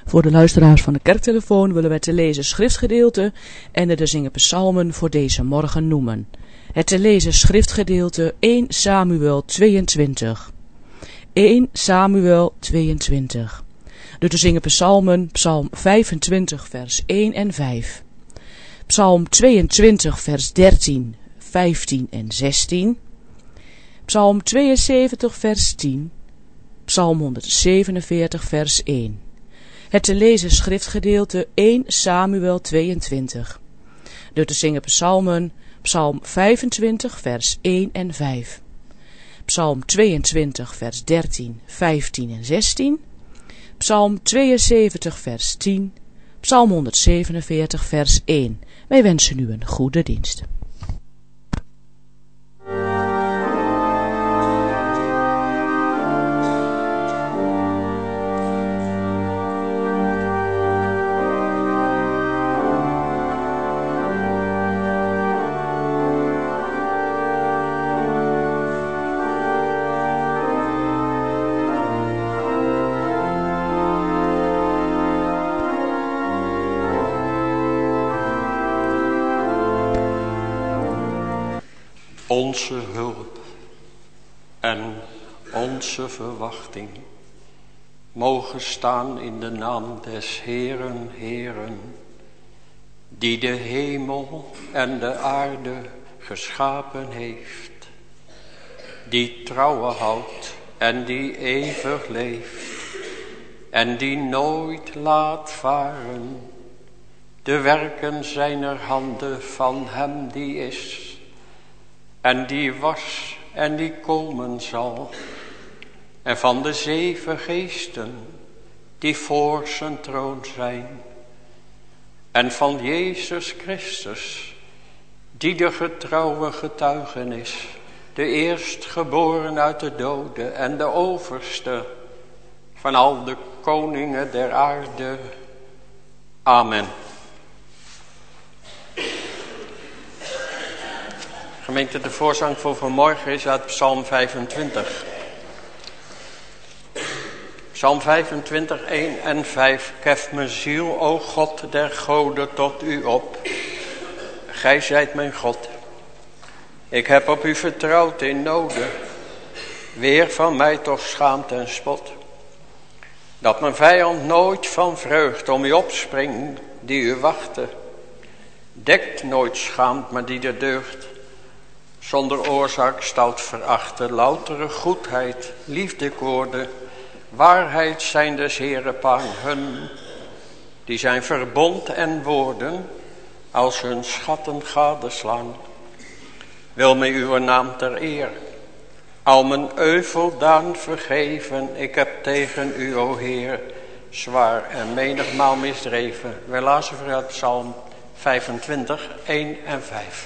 Voor de luisteraars van de kerktelefoon willen wij te lezen schriftgedeelte en de zingen psalmen voor deze morgen noemen. Het te lezen schriftgedeelte 1 Samuel 22. 1 Samuel 22. De te zingen psalmen, psalm 25 vers 1 en 5. Psalm 22 vers 13, 15 en 16. Psalm 72 vers 10. Psalm 147 vers 1. Het te lezen schriftgedeelte 1 Samuel 22. De te zingen psalmen, psalm 25 vers 1 en 5. Psalm 22 vers 13, 15 en 16. Psalm 72 vers 10. Psalm 147 vers 1. Wij wensen u een goede dienst. Onze hulp en onze verwachting mogen staan in de naam des Heeren, Heeren, die de hemel en de aarde geschapen heeft, die trouwen houdt en die eeuwig leeft en die nooit laat varen de werken zijner handen van hem die is en die was en die komen zal, en van de 7 geesten die voor zijn troon zijn, en van Jezus Christus, die de getrouwe getuigenis, de eerstgeboren uit de doden en de overste van al de koningen der aarde. Amen. Gemeente, de voorzang voor vanmorgen is uit Psalm 25. Psalm 25, 1 en 5. Kef mijn ziel, o God der goden, tot u op. Gij zijt mijn God. Ik heb op u vertrouwd in noden. Weer van mij toch schaamte en spot. Dat mijn vijand nooit van vreugd om u opspringt, die u wachten. Dekt nooit schaamt, maar die de deugd zonder oorzaak stout verachten. Loutere goedheid, liefdekoorden, waarheid zijn des Heeren paan hun, die zijn verbond en woorden als hun schatten gadeslaan. Wil mij uw naam ter eer, al mijn euveldaan vergeven. Ik heb tegen u, o Heer, zwaar en menigmaal misdreven. Wij lazen vooruit Psalm 25, 1 en 5.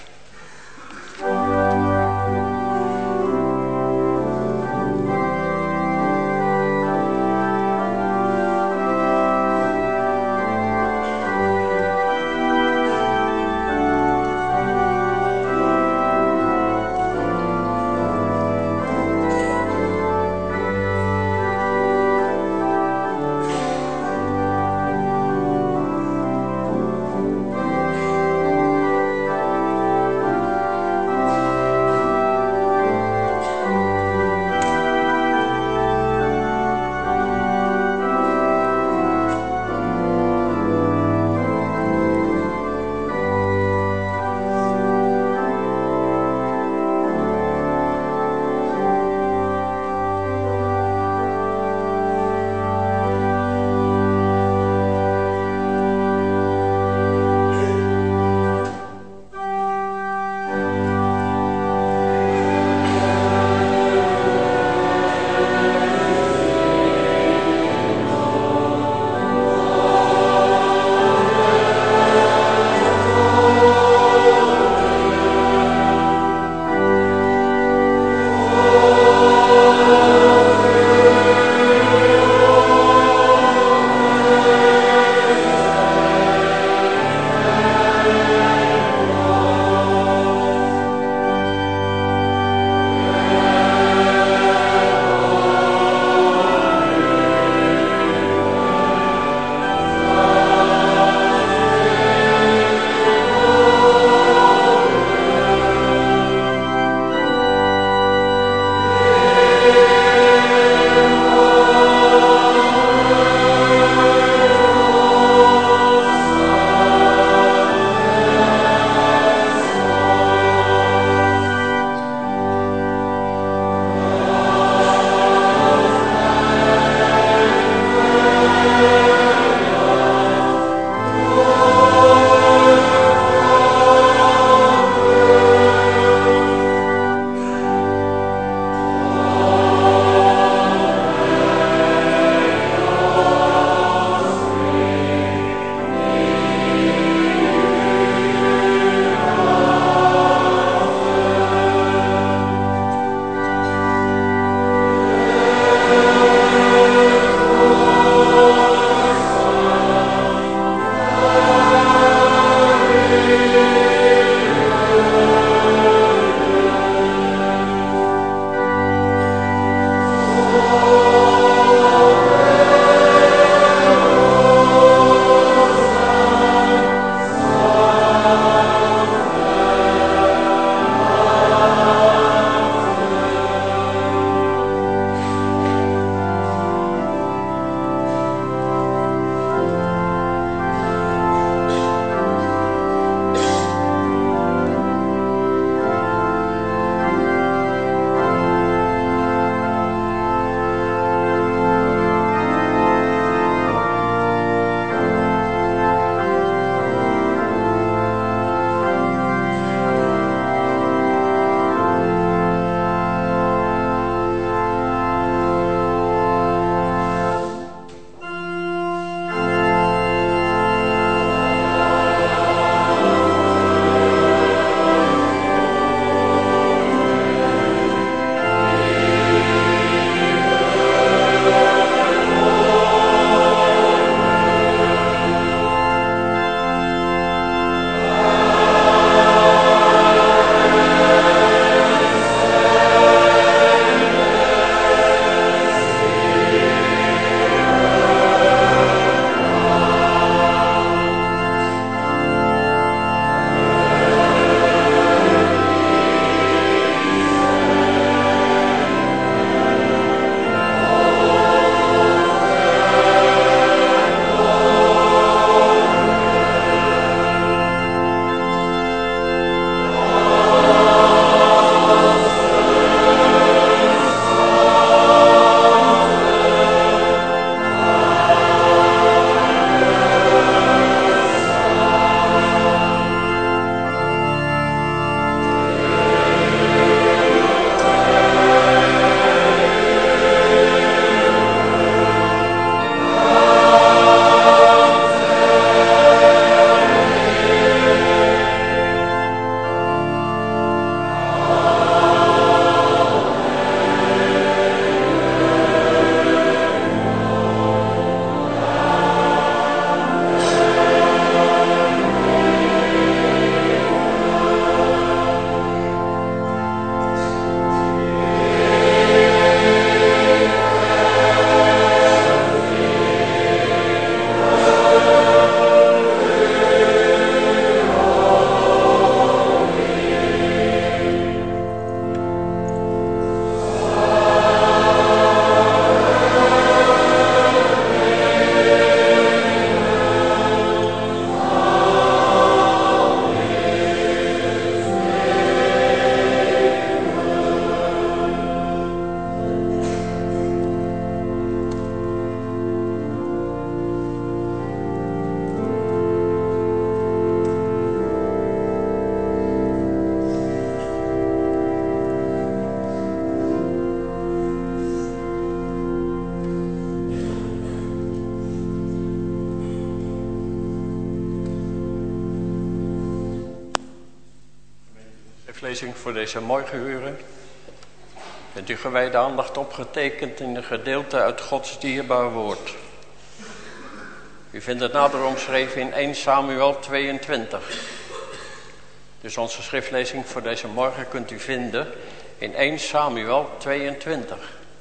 schriftlezing voor deze morgenuren. Met uw gewijde aandacht opgetekend in de gedeelte uit Gods dierbaar woord. U vindt het nader omschreven in 1 Samuel 22. Dus onze schriftlezing voor deze morgen kunt u vinden in 1 Samuel 22.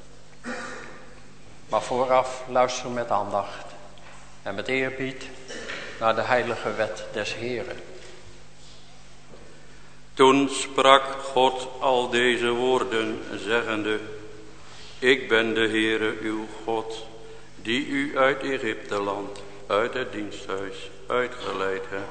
Maar vooraf luister met aandacht en met eerbied naar de heilige wet des Heren. Toen sprak God al deze woorden, zeggende: Ik ben de Heere uw God, die u uit Egypteland, uit het diensthuis, uitgeleid heb.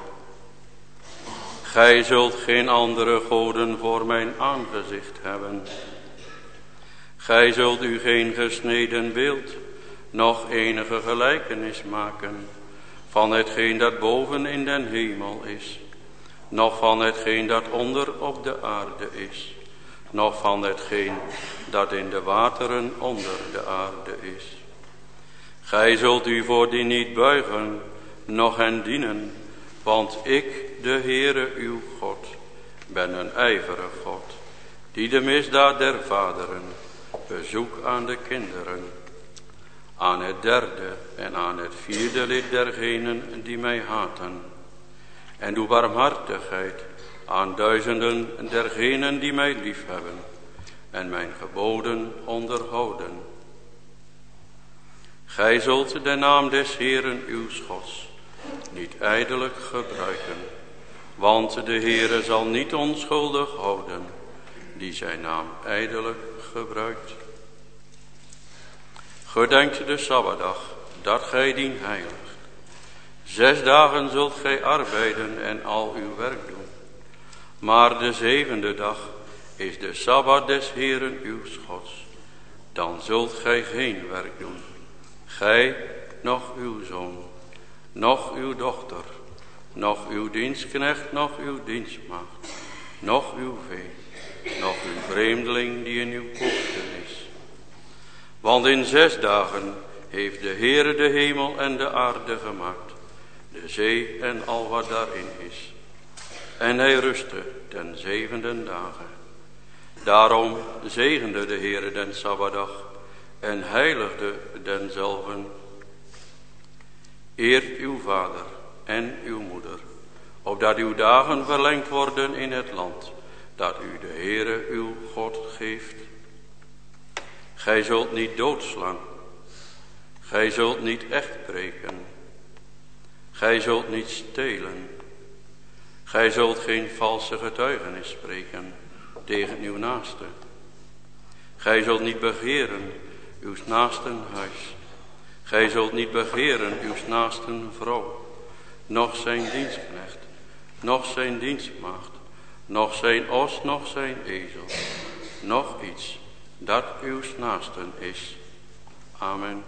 Gij zult geen andere goden voor mijn aangezicht hebben. Gij zult u geen gesneden beeld, noch enige gelijkenis maken van hetgeen dat boven in den hemel is, noch van hetgeen dat onder op de aarde is, noch van hetgeen dat in de wateren onder de aarde is. Gij zult u voor die niet buigen, noch hen dienen, want ik, de Heere uw God, ben een ijverig God, die de misdaad der vaderen bezoek aan de kinderen, aan het derde en aan het vierde lid dergenen die mij haten, en doe barmhartigheid aan duizenden dergenen die mij liefhebben en mijn geboden onderhouden. Gij zult de naam des Heeren uw Gods niet ijdelijk gebruiken, want de Heere zal niet onschuldig houden die zijn naam ijdelijk gebruikt. Gedenkt de Sabbatdag, dat gij dien heiligt. 6 dagen zult gij arbeiden en al uw werk doen. Maar de 7e dag is de Sabbat des Heeren uw Gods. Dan zult gij geen werk doen. Gij, noch uw zoon, noch uw dochter, noch uw dienstknecht, noch uw dienstmaagd, noch uw vee, noch uw vreemdeling die in uw poorten is. Want in 6 dagen heeft de Heere de hemel en de aarde gemaakt, de zee en al wat daarin is. En hij rustte ten 7e dagen. Daarom zegende de Heere den Sabbatdag en heiligde denzelven. Eert uw vader en uw moeder, opdat uw dagen verlengd worden in het land dat u de Heere uw God geeft. Gij zult niet doodslaan. Gij zult niet echt breken. Gij zult niet stelen. Gij zult geen valse getuigenis spreken tegen uw naaste. Gij zult niet begeren uw naasten huis. Gij zult niet begeren uw naasten vrouw, noch zijn dienstknecht, noch zijn dienstmaagd, noch zijn os, noch zijn ezel, noch iets dat uw naasten is. Amen.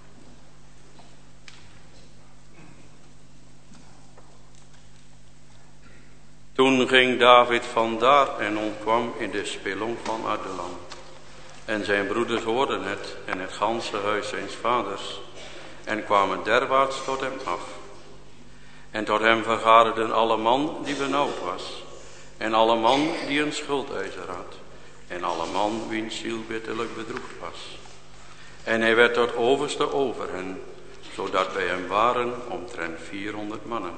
Toen ging David vandaar en ontkwam in de spilong van Adullam. En zijn broeders hoorden het en het ganse huis zijns vaders en kwamen derwaarts tot hem af. En tot hem vergaderden alle man die benauwd was en alle man die een schuldeiser had en alle man wiens ziel bitterlijk bedroefd was. En hij werd tot overste over hen, zodat bij hem waren omtrent 400 mannen.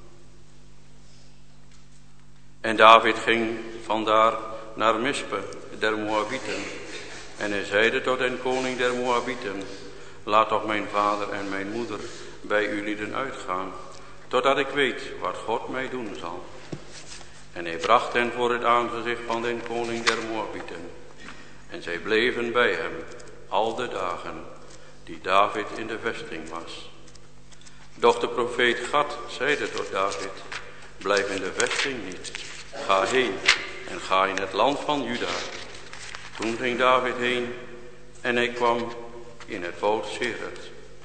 En David ging vandaar naar Mispe der Moabieten. En hij zeide tot den koning der Moabieten: Laat toch mijn vader en mijn moeder bij u lieden uitgaan, totdat ik weet wat God mij doen zal. En hij bracht hen voor het aangezicht van den koning der Moabieten. En zij bleven bij hem al de dagen die David in de vesting was. Doch de profeet Gad zeide tot David: Blijf in de vesting niet, ga heen en ga in het land van Juda. Toen ging David heen en hij kwam in het woud Seret.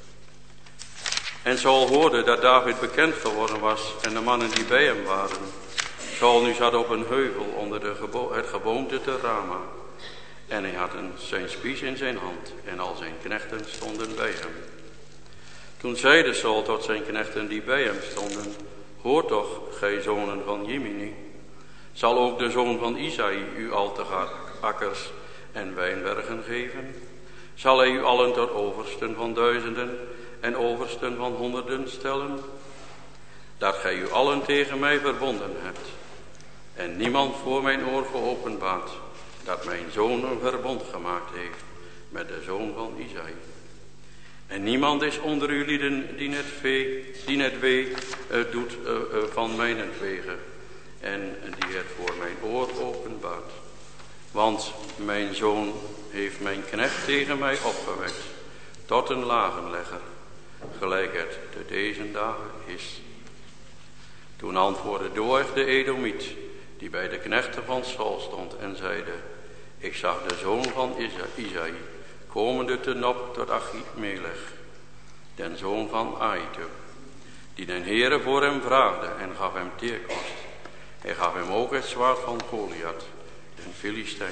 En Saul hoorde dat David bekend geworden was en de mannen die bij hem waren. Saul nu zat op een heuvel onder het geboomte te Rama. En hij had zijn spies in zijn hand en al zijn knechten stonden bij hem. Toen zeide Saul tot zijn knechten die bij hem stonden: Hoor toch, gij zonen van Jimini, Zal ook de zoon van Isaïe u al te akkers en wijnbergen geven? Zal hij u allen tot oversten van duizenden en oversten van honderden stellen? Dat gij u allen tegen mij verbonden hebt en niemand voor mijn oor geopenbaard, dat mijn zoon een verbond gemaakt heeft met de zoon van Isaïe. En niemand is onder u lieden die net wee doet van mijnentwege en die het voor mijn oor openbaart. Want mijn zoon heeft mijn knecht tegen mij opgewekt tot een lagenlegger, gelijk het te deze dagen is. Toen antwoordde Doeg de Edomiet, die bij de knechten van Saul stond, en zeide: ik zag de zoon van Isaïe komende te Nob tot Achimelech, den zoon van Ahitub, die den Heere voor hem vraagde en gaf hem teerkost. Hij gaf hem ook het zwaard van Goliath, den Filistijn.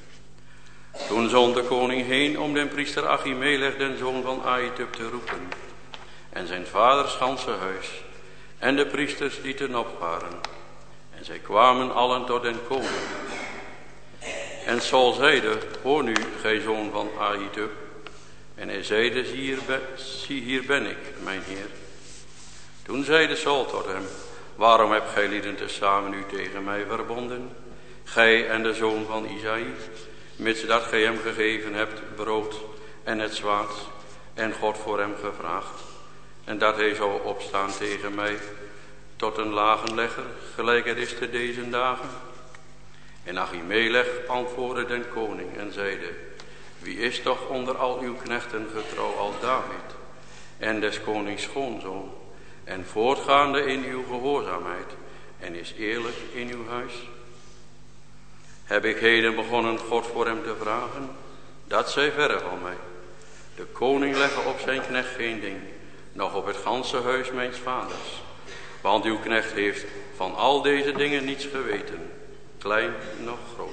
Toen zond de koning heen om den priester Achimelech, den zoon van Ahitub, te roepen, en zijn vaders ganse huis, en de priesters die te Nob waren. En zij kwamen allen tot den koning. En Saul zeide: hoor nu, gij zoon van Ahitub. En hij zeide: zie hier ben ik, mijn heer. Toen zeide Saul tot hem: waarom hebt gij lieden tezamen u tegen mij verbonden, gij en de zoon van Isaïe, mits dat gij hem gegeven hebt brood en het zwaard, en God voor hem gevraagd, en dat hij zou opstaan tegen mij tot een lagenlegger, gelijk het is te deze dagen? En Achimelech antwoordde den koning en zeide: wie is toch onder al uw knechten getrouw als David, en des konings schoonzoon, en voortgaande in uw gehoorzaamheid, en is eerlijk in uw huis? Heb ik heden begonnen God voor hem te vragen? Dat zij verre van mij. De koning legge op zijn knecht geen ding, noch op het ganse huis mijns vaders. Want uw knecht heeft van al deze dingen niets geweten, klein noch groot.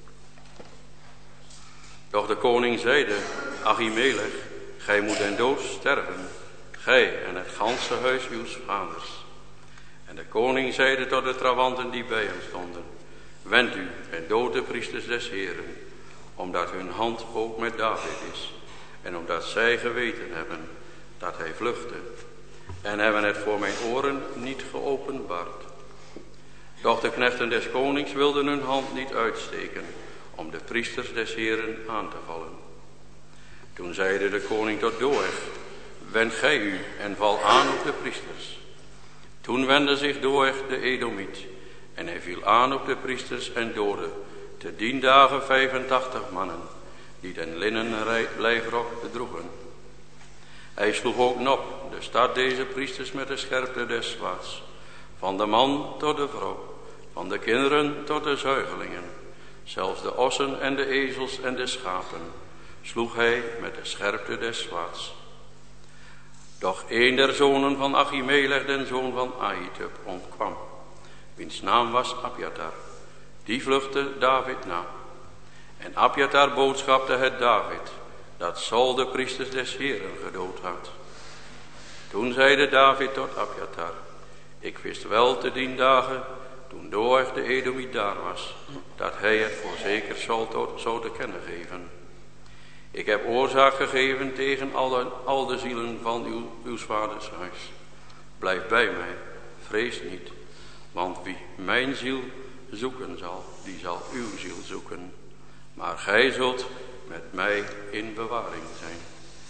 Doch de koning zeide: Achimelech, gij moet den dood sterven, gij en het ganse huis uws vaders. En de koning zeide tot de trawanten die bij hem stonden: wend u en dood de priesters des Heeren, omdat hun hand ook met David is, en omdat zij geweten hebben dat hij vluchtte, en hebben het voor mijn oren niet geopenbaard. Doch de knechten des konings wilden hun hand niet uitsteken om de priesters des Heeren aan te vallen. Toen zeide de koning tot Doeg: wend gij u en val aan op de priesters. Toen wendde zich Doeg de Edomiet, en hij viel aan op de priesters en doodde te dien dagen 85 mannen, die den linnen lijfrok droegen. Hij sloeg ook Nob, de stad deze priesters, met de scherpte des zwaards, van de man tot de vrouw, van de kinderen tot de zuigelingen. Zelfs de ossen en de ezels en de schapen sloeg hij met de scherpte des zwaards. Doch een der zonen van Achimelech, den zoon van Ahitub, ontkwam, wiens naam was Abjatar. Die vluchtte David na. En Abjatar boodschapte het David, dat Saul de priesters des Heeren gedood had. Toen zeide David tot Abjatar: ik wist wel te dien dagen, toen Doeg de Edomiet daar was, dat hij het voorzeker zou te kennen geven. Ik heb oorzaak gegeven tegen al de zielen van uw vaders huis. Blijf bij mij, vrees niet, want wie mijn ziel zoeken zal, die zal uw ziel zoeken. Maar gij zult met mij in bewaring zijn.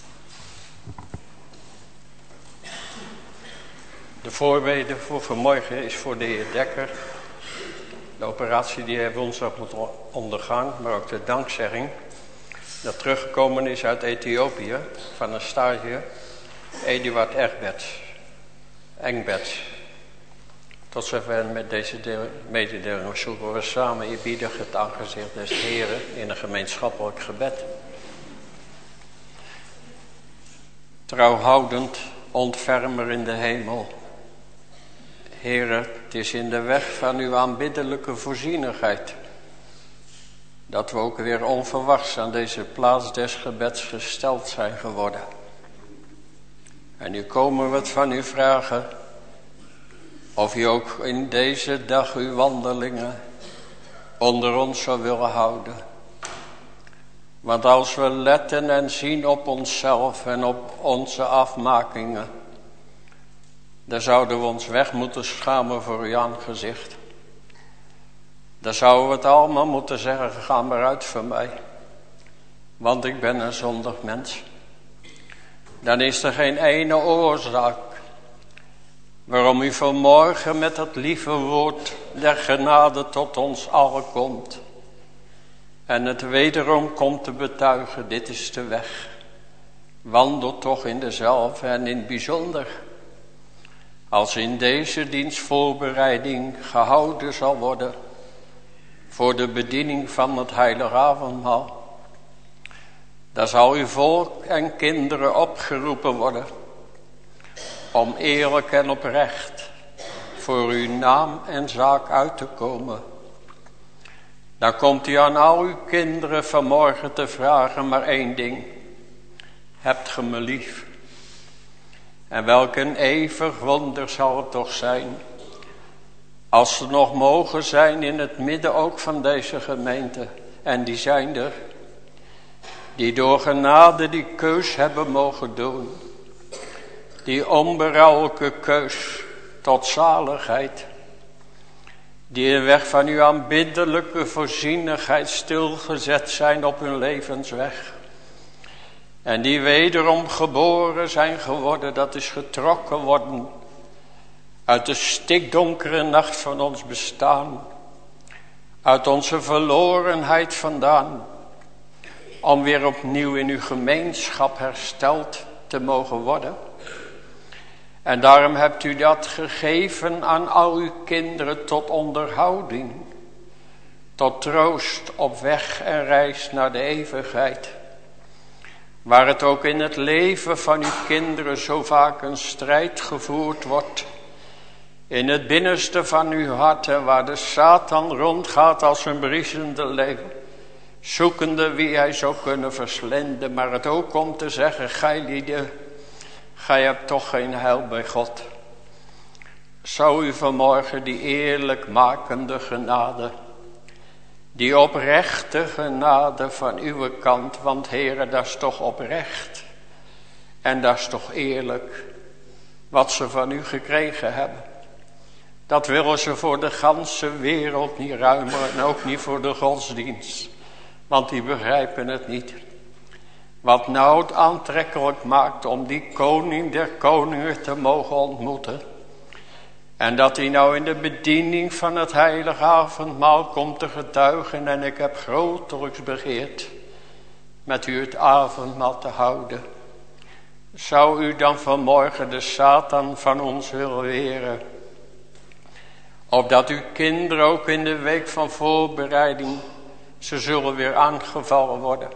De voorbede voor vanmorgen is voor de heer Dekker. De operatie die hij woensdag moet ondergaan, maar ook de dankzegging dat teruggekomen is uit Ethiopië van een stage, Eduard Engbert. Tot zover met deze mededeling zoeken we samen eerbiedig het aangezicht des Heren in een gemeenschappelijk gebed. Trouwhoudend ontfermer in de hemel, Heere, het is in de weg van uw aanbiddelijke voorzienigheid dat we ook weer onverwachts aan deze plaats des gebeds gesteld zijn geworden. En nu komen we het van u vragen, of u ook in deze dag uw wandelingen onder ons zou willen houden. Want als we letten en zien op onszelf en op onze afmakingen, dan zouden we ons weg moeten schamen voor uw aangezicht. Dan zouden we het allemaal moeten zeggen, ga maar uit van mij. Want ik ben een zondig mens. Dan is er geen ene oorzaak waarom u vanmorgen met dat lieve woord der genade tot ons allen komt. En het wederom komt te betuigen, dit is de weg. Wandel toch in dezelfde en in het bijzonder. Als in deze dienstvoorbereiding gehouden zal worden voor de bediening van het heilige avondmaal. Daar zal uw volk en kinderen opgeroepen worden om eerlijk en oprecht voor uw naam en zaak uit te komen. Dan komt u aan al uw kinderen vanmorgen te vragen maar één ding. Hebt ge me lief? En welk een eeuwig wonder zal het toch zijn, als ze nog mogen zijn in het midden ook van deze gemeente. En die zijn er, die door genade die keus hebben mogen doen. Die onberouwelijke keus tot zaligheid. Die de weg van uw aanbiddelijke voorzienigheid stilgezet zijn op hun levensweg. En die wederom geboren zijn geworden, dat is getrokken worden uit de stikdonkere nacht van ons bestaan. Uit onze verlorenheid vandaan. Om weer opnieuw in uw gemeenschap hersteld te mogen worden. En daarom hebt u dat gegeven aan al uw kinderen tot onderhouding. Tot troost op weg en reis naar de eeuwigheid. Waar het ook in het leven van uw kinderen zo vaak een strijd gevoerd wordt. In het binnenste van uw hart en waar de Satan rondgaat als een briesende leeuw. Zoekende wie hij zou kunnen verslinden. Maar het ook om te zeggen, gij lieden, gij hebt toch geen heil bij God. Zou u vanmorgen die eerlijkmakende genade, die oprechte genade van uw kant, want Heere, dat is toch oprecht. En dat is toch eerlijk, wat ze van u gekregen hebben. Dat willen ze voor de ganse wereld niet ruimen en ook niet voor de godsdienst. Want die begrijpen het niet. Wat nou het aantrekkelijk maakt om die koning der koningen te mogen ontmoeten. En dat hij nou in de bediening van het heilige avondmaal komt te getuigen. En ik heb grotelijks begeerd met u het avondmaal te houden. Zou u dan vanmorgen de Satan van ons willen weren? Opdat uw kinderen ook in de week van voorbereiding, ze zullen weer aangevallen worden.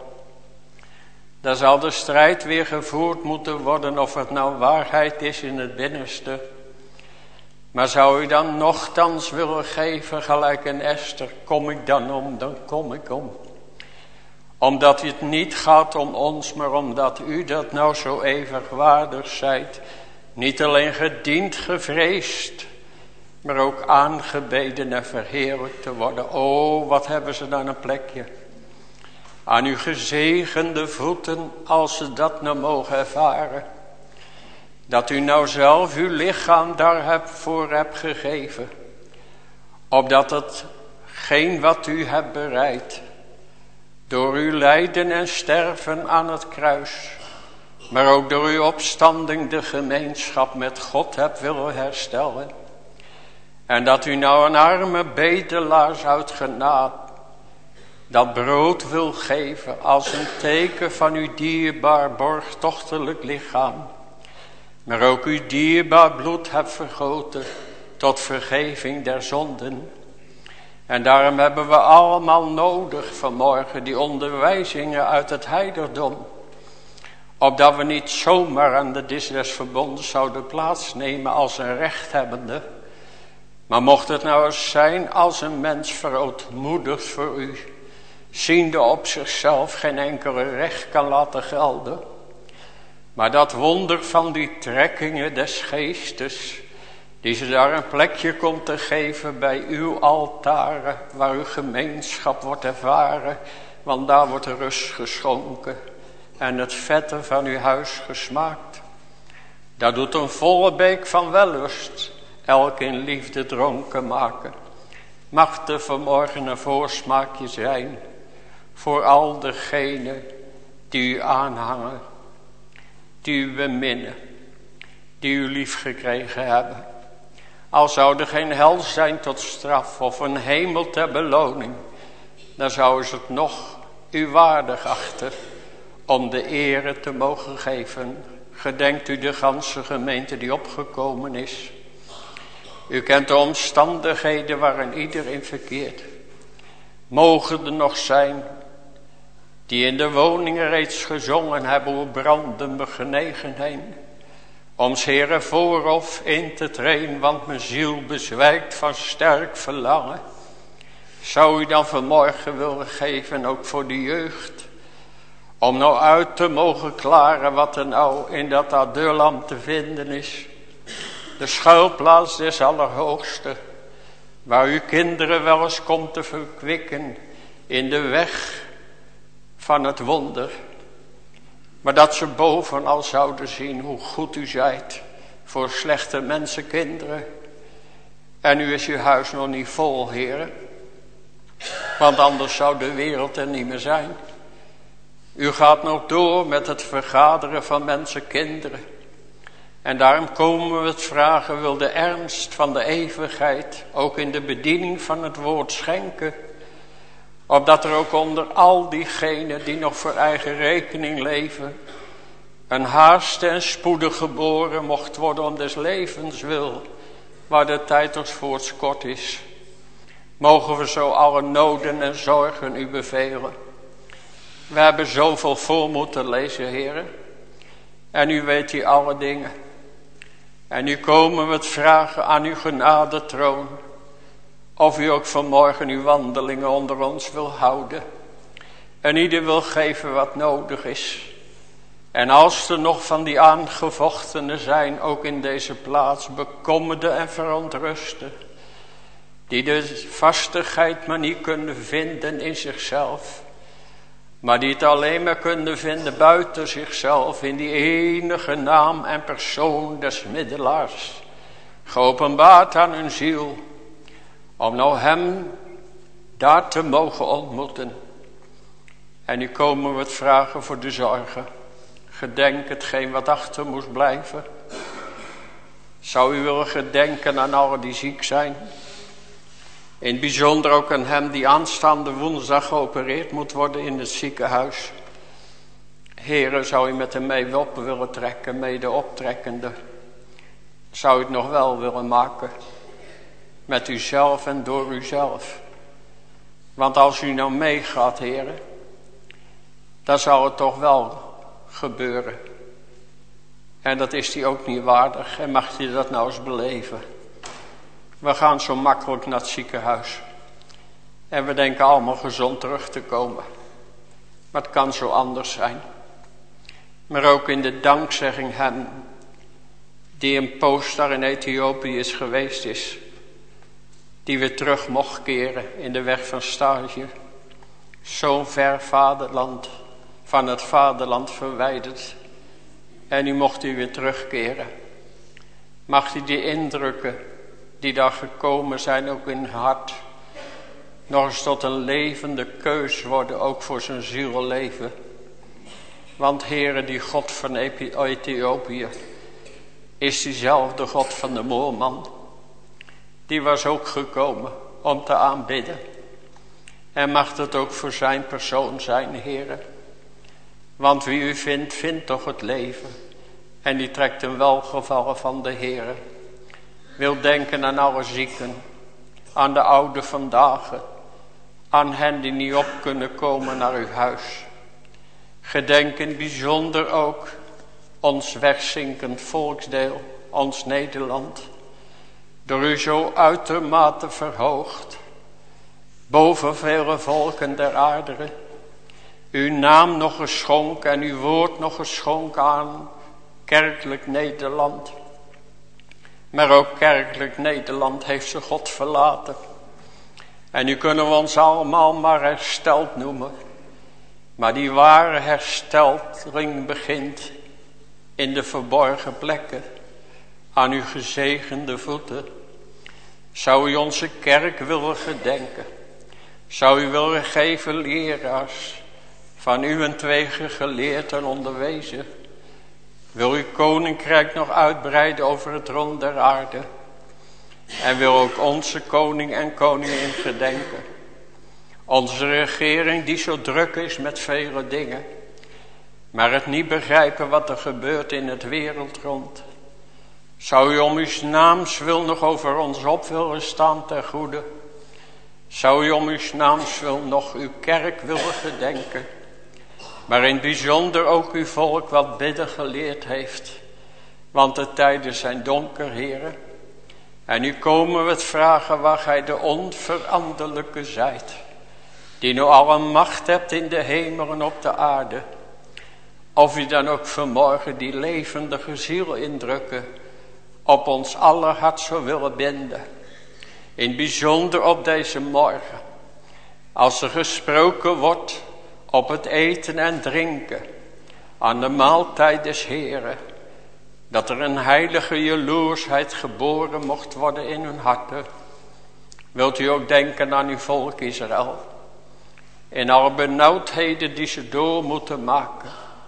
Dan zal de strijd weer gevoerd moeten worden of het nou waarheid is in het binnenste. Maar zou u dan nochtans willen geven gelijk een Esther, kom ik dan om, dan kom ik om. Omdat het niet gaat om ons, maar omdat u dat nou zo eeuwig waardig zijt. Niet alleen gediend, gevreesd, maar ook aangebeden en verheerlijkt te worden. O, wat hebben ze dan een plekje. Aan uw gezegende voeten, als ze dat nou mogen ervaren. Dat u nou zelf uw lichaam daarvoor hebt gegeven. Opdat hetgeen wat u hebt bereid. Door uw lijden en sterven aan het kruis. Maar ook door uw opstanding de gemeenschap met God hebt willen herstellen. En dat u nou een arme bedelaars uit genade dat brood wil geven als een teken van uw dierbaar borgtochtelijk lichaam. Maar ook uw dierbaar bloed hebt vergoten tot vergeving der zonden. En daarom hebben we allemaal nodig vanmorgen die onderwijzingen uit het heiligdom. Opdat we niet zomaar aan de dis des verbondes zouden plaatsnemen als een rechthebbende. Maar mocht het nou eens zijn als een mens verootmoedigd voor u, ziende op zichzelf geen enkele recht kan laten gelden. Maar dat wonder van die trekkingen des geestes, Die ze daar een plekje komt te geven bij uw altaren, waar uw gemeenschap wordt ervaren. Want daar wordt de rust geschonken en het vette van uw huis gesmaakt. Daar doet een volle beek van wellust elk in liefde dronken maken. Mag er vanmorgen een voorsmaakje zijn voor al degenen die u aanhangen, die u beminnen, die u lief gekregen hebben. Al zou er geen hel zijn tot straf of een hemel ter beloning, dan zouden ze het nog u waardig achten om de ere te mogen geven. Gedenkt u de ganse gemeente die opgekomen is. U kent de omstandigheden waarin ieder in verkeert. Mogen er nog zijn die in de woningen reeds gezongen hebben hoe branden me genegenheid. Om 's Heere voorhof in te treden, want mijn ziel bezwijkt van sterk verlangen. Zou u dan vanmorgen willen geven, ook voor de jeugd, om nou uit te mogen klaren wat er nou in dat Adullam te vinden is. De schuilplaats des Allerhoogste, waar uw kinderen wel eens komt te verkwikken in de weg van het wonder. Maar dat ze bovenal zouden zien hoe goed u zijt voor slechte mensenkinderen. En nu is uw huis nog niet vol, heren. Want anders zou de wereld er niet meer zijn. U gaat nog door met het vergaderen van mensenkinderen. En daarom komen we het vragen, wil de ernst van de eeuwigheid ook in de bediening van het woord schenken. Opdat er ook onder al diegenen die nog voor eigen rekening leven, een haaste en spoedig geboren mocht worden om des levens wil, waar de tijd ons voorts kort is. Mogen we zo alle noden en zorgen u bevelen. We hebben zoveel voor moeten lezen, heren. En u weet die alle dingen. En nu komen we het vragen aan uw genadetroon. Of u ook vanmorgen uw wandelingen onder ons wil houden. En ieder wil geven wat nodig is. En als er nog van die aangevochtenen zijn, ook in deze plaats, bekommerde en verontrusten. Die de vastigheid maar niet kunnen vinden in zichzelf. Maar die het alleen maar kunnen vinden buiten zichzelf, in die enige naam en persoon des middelaars. Geopenbaard aan hun ziel, om nou hem daar te mogen ontmoeten. En nu komen we het vragen voor de zorgen. Gedenk hetgeen wat achter moest blijven. Zou u willen gedenken aan allen die ziek zijn? In het bijzonder ook aan hem die aanstaande woensdag geopereerd moet worden in het ziekenhuis. Heere, zou u met hem mee op willen trekken, mede optrekkende? Zou u het nog wel willen maken? Met uzelf en door uzelf. Want als u nou meegaat, Heere, dan zal het toch wel gebeuren. En dat is die ook niet waardig. En mag je dat nou eens beleven? We gaan zo makkelijk naar het ziekenhuis. En we denken allemaal gezond terug te komen. Maar het kan zo anders zijn. Maar ook in de dankzegging hem die een poos daar in Ethiopië is geweest is. Die weer terug mocht keren in de weg van stage. Zo'n ver vaderland, van het vaderland verwijderd. En nu mocht u weer terugkeren. Mag u die indrukken die daar gekomen zijn ook in het hart, nog eens tot een levende keus worden, ook voor zijn zielleven. Want Heere, die God van Ethiopië is diezelfde God van de moorman. Die was ook gekomen om te aanbidden. En mag het ook voor zijn persoon zijn, Heere. Want wie u vindt, vindt toch het leven. En die trekt een welgevallen van de Heere. Wil denken aan alle zieken, aan de oude vandaag, aan hen die niet op kunnen komen naar uw huis. Gedenk in bijzonder ook ons wegzinkend volksdeel, ons Nederland, door u zo uitermate verhoogd, boven vele volken der aarde, uw naam nog geschonken en uw woord nog geschonken aan kerkelijk Nederland. Maar ook kerkelijk Nederland heeft zijn God verlaten. En nu kunnen we ons allemaal maar hersteld noemen. Maar die ware hersteling begint in de verborgen plekken. Aan uw gezegende voeten. Zou u onze kerk willen gedenken? Zou u willen geven leraars van uw twegen geleerd en onderwezen? Wil uw koninkrijk nog uitbreiden over het rond der aarde? En wil ook onze koning en koningin gedenken? Onze regering die zo druk is met vele dingen. Maar het niet begrijpen wat er gebeurt in het wereld rond. Zou u om uw naams wil nog over ons op willen staan ter goede? Zou u om uw naams wil nog uw kerk willen gedenken? Maar in het bijzonder ook uw volk wat bidden geleerd heeft. Want de tijden zijn donker, heren. En nu komen we het vragen waar gij de onveranderlijke zijt. Die nu alle macht hebt in de hemel en op de aarde. Of u dan ook vanmorgen die levendige ziel indrukken. Op ons aller hart zou willen binden. In het bijzonder op deze morgen. Als er gesproken wordt op het eten en drinken. Aan de maaltijd des Heren. Dat er een heilige jaloersheid geboren mocht worden in hun harten. Wilt u ook denken aan uw volk Israël. In alle benauwdheden die ze door moeten maken.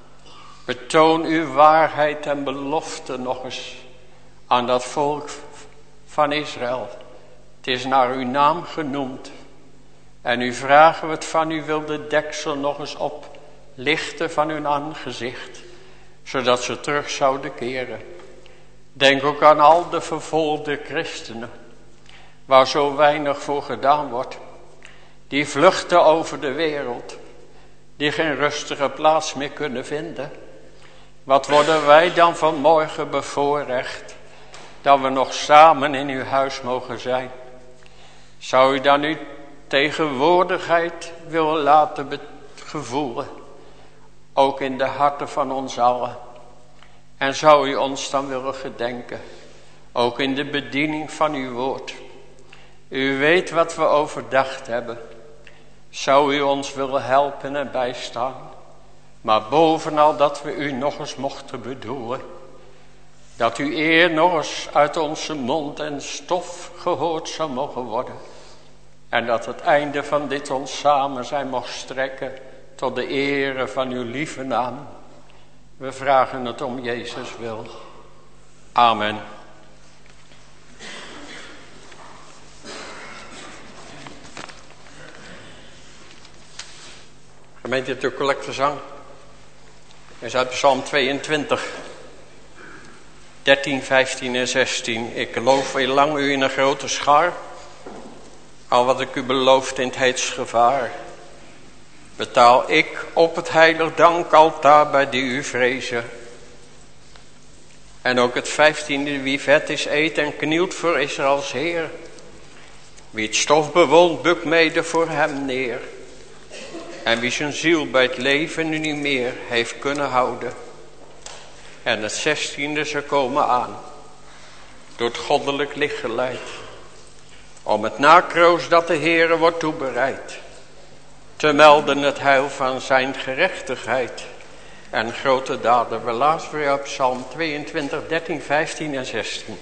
Betoon uw waarheid en belofte nog eens aan dat volk van Israël. Het is naar uw naam genoemd. En nu vragen we het van u, wil de deksel nog eens oplichten van hun aangezicht. Zodat ze terug zouden keren. Denk ook aan al de vervolgde christenen. Waar zo weinig voor gedaan wordt. Die vluchten over de wereld. Die geen rustige plaats meer kunnen vinden. Wat worden wij dan vanmorgen bevoorrecht. Dat we nog samen in uw huis mogen zijn. Zou u dan uw tegenwoordigheid willen laten gevoelen. Ook in de harten van ons allen. En zou u ons dan willen gedenken. Ook in de bediening van uw woord. U weet wat we overdacht hebben. Zou u ons willen helpen en bijstaan. Maar bovenal dat we u nog eens mochten bedoelen. Dat uw eer nog eens uit onze mond en stof gehoord zou mogen worden. En dat het einde van dit ons samen zijn mocht strekken tot de ere van uw lieve naam. We vragen het om Jezus wil. Amen. Gemeente de collectezang is uit Psalm 22, 13, 15 en 16. Ik loof heel lang u in een grote schaar, al wat ik u belooft in het heidsgevaar. Betaal ik op het heilig dankaltaar bij die u vrezen. En ook het 15e, wie vet is, eet en knielt voor Israëls Heer. Wie het stof bewoont, bukt mede voor hem neer. En wie zijn ziel bij het leven nu niet meer heeft kunnen houden. En het 16e, ze komen aan. Door het goddelijk licht geleid. Om het nakroost dat de Heere wordt toebereid. Te melden het heil van zijn gerechtigheid. En grote daden. We lazen weer op Psalm 22, 13, 15 en 16.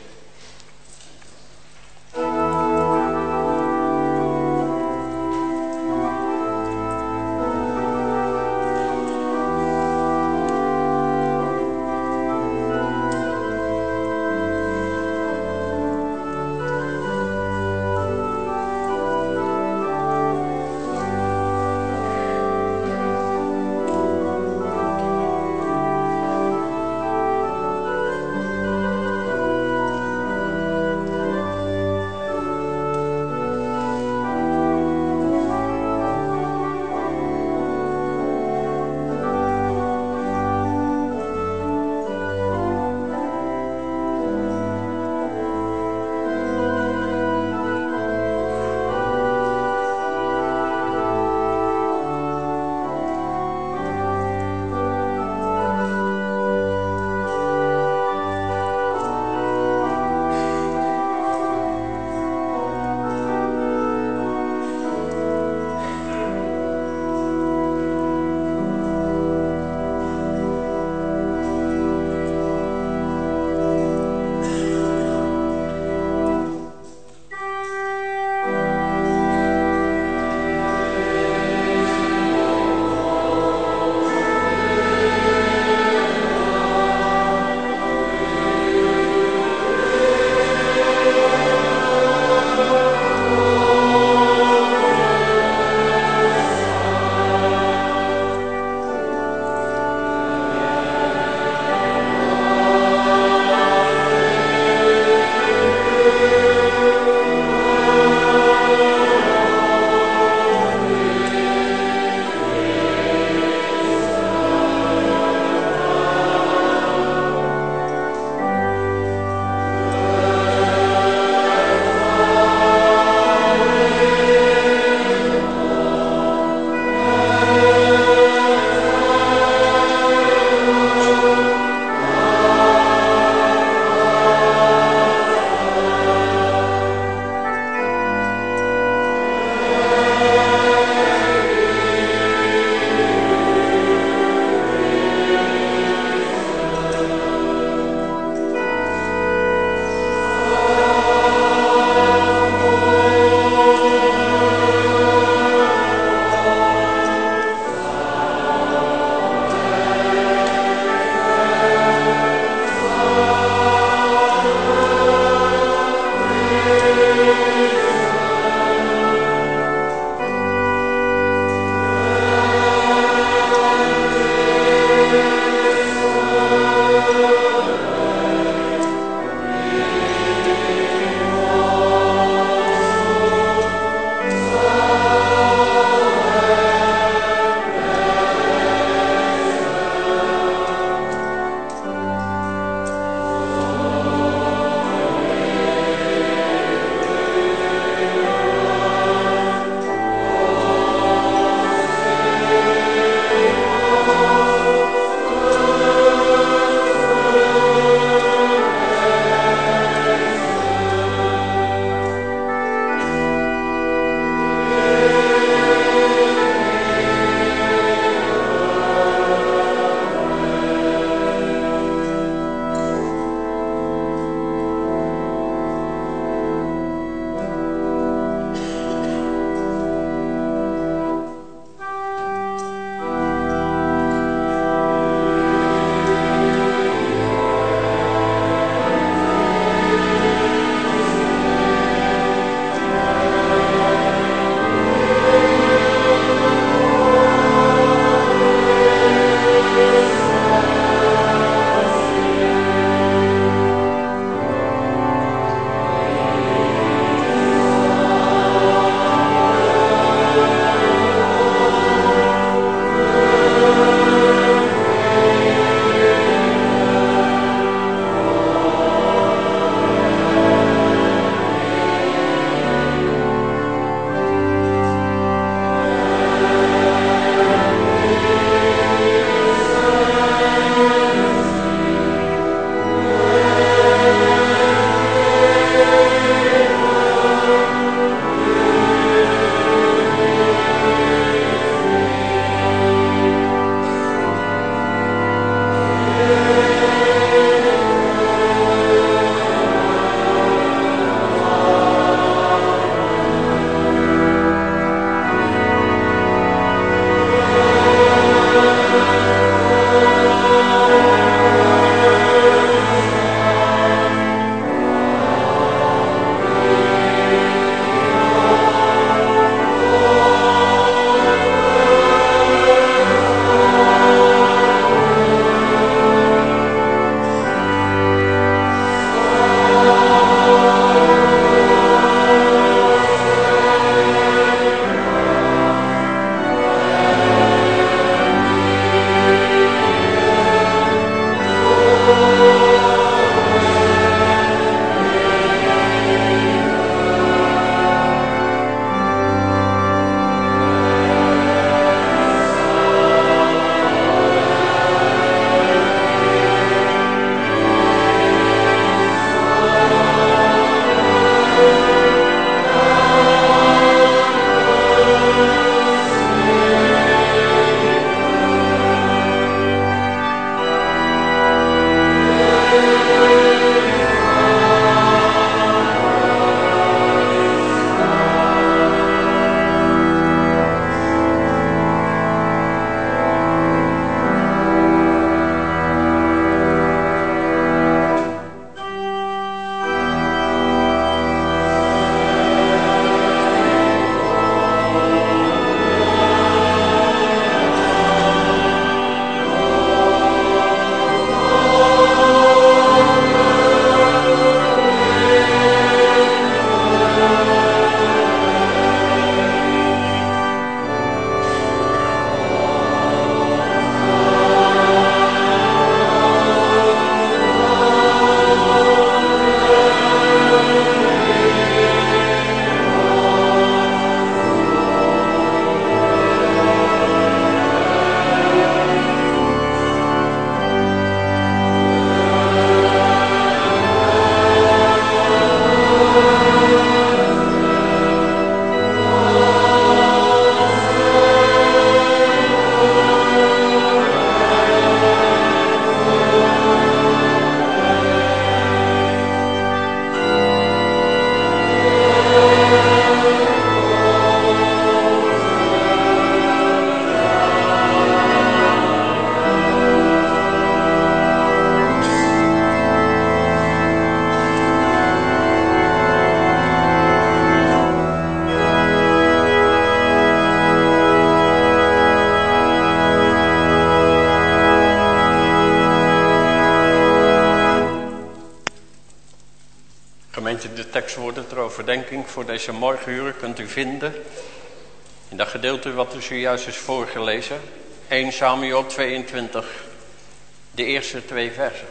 tekstwoorden ter overdenking voor deze morgenuren kunt u vinden in dat gedeelte wat u zojuist is voorgelezen. 1 Samuel 22, de eerste 2 versen.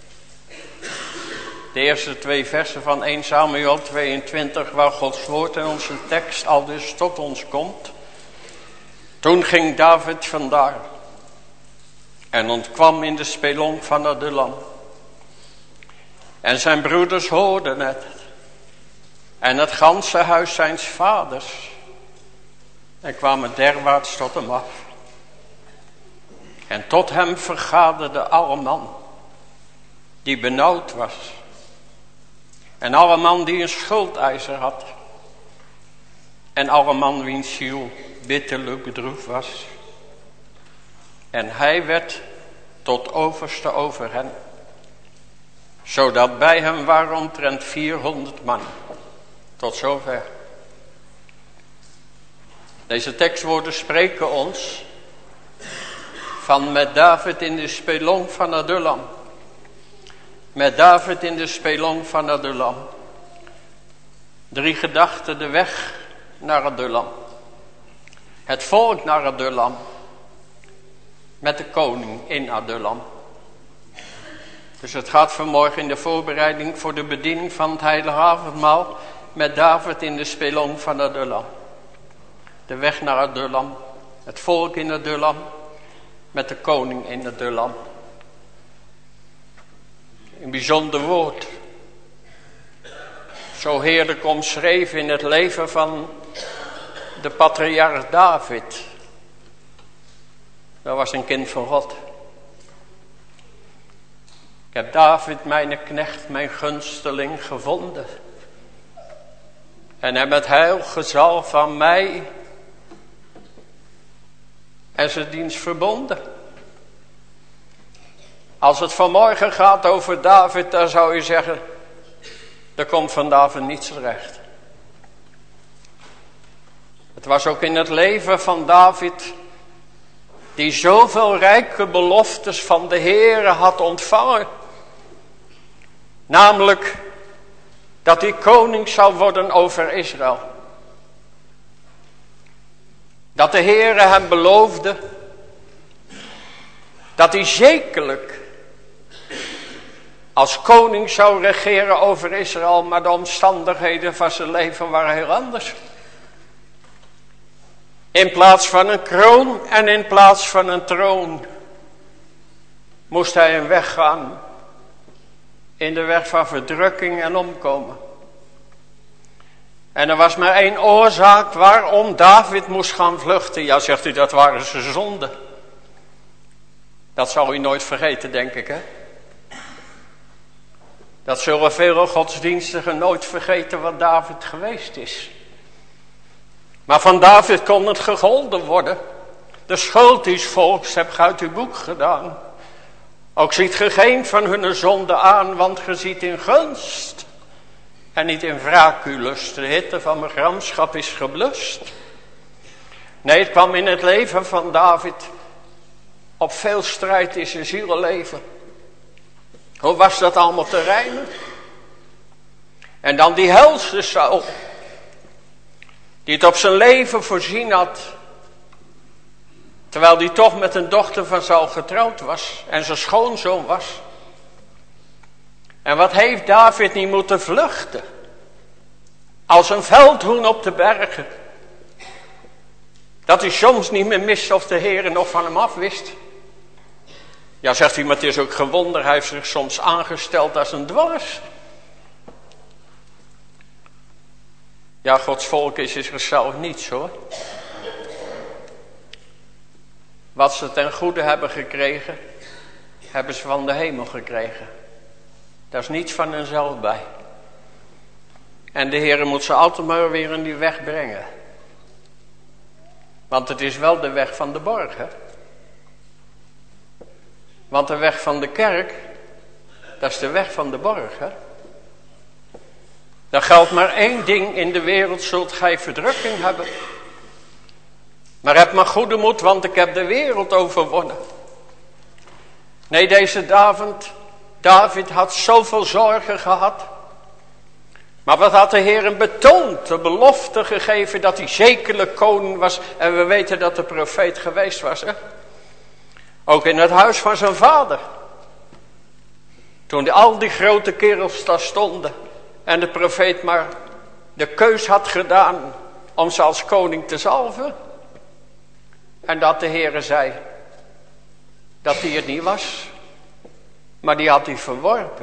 De eerste 2 versen van 1 Samuel 22, waar Gods woord en onze tekst al dus tot ons komt. Toen ging David vandaar en ontkwam in de spelonk van Adullam. En zijn broeders hoorden het en het ganse huis zijns vaders en kwamen derwaarts tot hem af. En tot hem vergaderde alle man die benauwd was en alle man die een schuldeiser had en alle man wiens ziel bitterlijk bedroefd was. En hij werd tot overste over hen, zodat bij hem waren omtrent 400 man. Tot zover. Deze tekstwoorden spreken ons van met David in de spelonk van Adullam. Met David in de spelonk van Adullam. 3 gedachten: de weg naar Adullam, het volk naar Adullam, met de koning in Adullam. Dus het gaat vanmorgen in de voorbereiding voor de bediening van het heilige avondmaal met David in de spelonk van Adullam. De weg naar Adullam, het volk in Adullam, met de koning in Adullam. Een bijzonder woord. Zo heerlijk omschreven in het leven van de patriarch David. Dat was een kind van God. Ik heb David, mijn knecht, mijn gunsteling, gevonden. En hem met heil gezalfd van mij en zijn dienst verbonden. Als het vanmorgen gaat over David, dan zou je zeggen, er komt van David niets terecht. Het was ook in het leven van David, die zoveel rijke beloftes van de Heere had ontvangen. Namelijk dat hij koning zou worden over Israël. Dat de Heere hem beloofde dat hij zekerlijk als koning zou regeren over Israël, maar de omstandigheden van zijn leven waren heel anders. In plaats van een kroon en in plaats van een troon moest hij een weg gaan in de weg van verdrukking en omkomen. En er was maar 1 oorzaak waarom David moest gaan vluchten. Ja, zegt u, dat waren zijn zonden. Dat zal u nooit vergeten, denk ik, hè? Dat zullen vele godsdienstigen nooit vergeten wat David geweest is. Maar van David kon het gegolden worden. De schuld is volks heb ge uit uw boek gedaan. Ook ziet ge geen van hun zonde aan, want ge ziet in gunst en niet in wraak uw lust. De hitte van mijn gramschap is geblust. Nee, het kwam in het leven van David op veel strijd in zijn zielenleven. Hoe was dat allemaal te rijmen? En dan die helse Saul, die het op zijn leven voorzien had, terwijl hij toch met een dochter van Saul getrouwd was en zijn schoonzoon was. En wat heeft David niet moeten vluchten? Als een veldhoen op de bergen. Dat hij soms niet meer miste of de Heere nog van hem afwist. Ja, zegt hij, maar het is ook geen wonder, hij heeft zich soms aangesteld als een dwars. Ja, Gods volk is zichzelf niets, hoor. Wat ze ten goede hebben gekregen, hebben ze van de hemel gekregen. Daar is niets van hunzelf bij. En de Heere moet ze altijd maar weer in die weg brengen. Want het is wel de weg van de borg, hè. Want de weg van de kerk, dat is de weg van de borg, hè. Daar geldt maar 1 ding: in de wereld zult gij verdrukking hebben. Maar heb maar goede moed, want ik heb de wereld overwonnen. Nee, deze David had zoveel zorgen gehad. Maar wat had de Heer betoond? De belofte gegeven dat hij zekerlijk koning was. En we weten dat de profeet geweest was. Hè? Ook in het huis van zijn vader. Toen al die grote kerels daar stonden. En de profeet maar de keus had gedaan om ze als koning te zalven. En dat de Heer zei dat hij het niet was. Maar die had hij verworpen.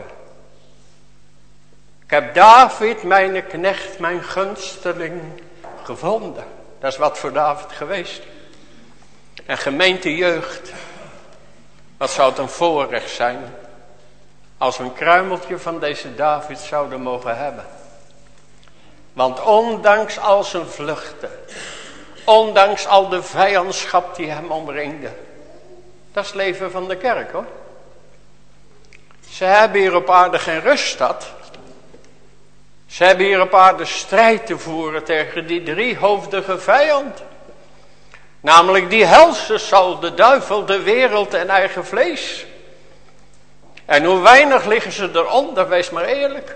Ik heb David, mijn knecht, mijn gunsteling, gevonden. Dat is wat voor David geweest. En gemeente jeugd. Wat zou het een voorrecht zijn als we een kruimeltje van deze David zouden mogen hebben. Want ondanks al zijn vluchten, ondanks al de vijandschap die hem omringde. Dat is het leven van de kerk, hoor. Ze hebben hier op aarde geen ruststad. Ze hebben hier op aarde strijd te voeren tegen die driehoofdige vijand. Namelijk die helse zal, de duivel, de wereld en eigen vlees. En hoe weinig liggen ze eronder, wees maar eerlijk.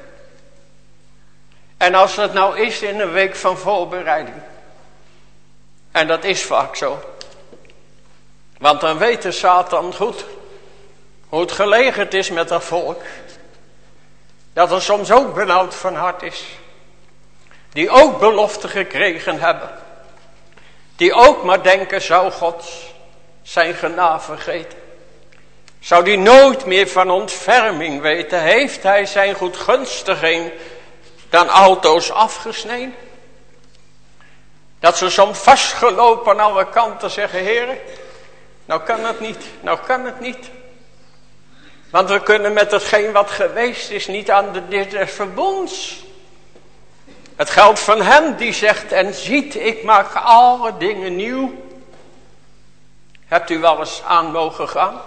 En als dat nou is in een week van voorbereiding. En dat is vaak zo. Want dan weet de Satan goed hoe het gelegerd is met dat volk. Dat er soms ook benauwd van hart is. Die ook beloften gekregen hebben. Die ook maar denken, zou God zijn genade vergeten? Zou die nooit meer van ontferming weten? Heeft hij zijn goedgunstiging dan altoos afgesneden? Dat ze soms vastgelopen aan alle kanten zeggen, Heere, nou kan het niet, nou kan het niet. Want we kunnen met hetgeen wat geweest is niet aan de dit des verbonds. Het geldt van hem die zegt, en ziet, ik maak alle dingen nieuw. Hebt u wel eens aan mogen gaan?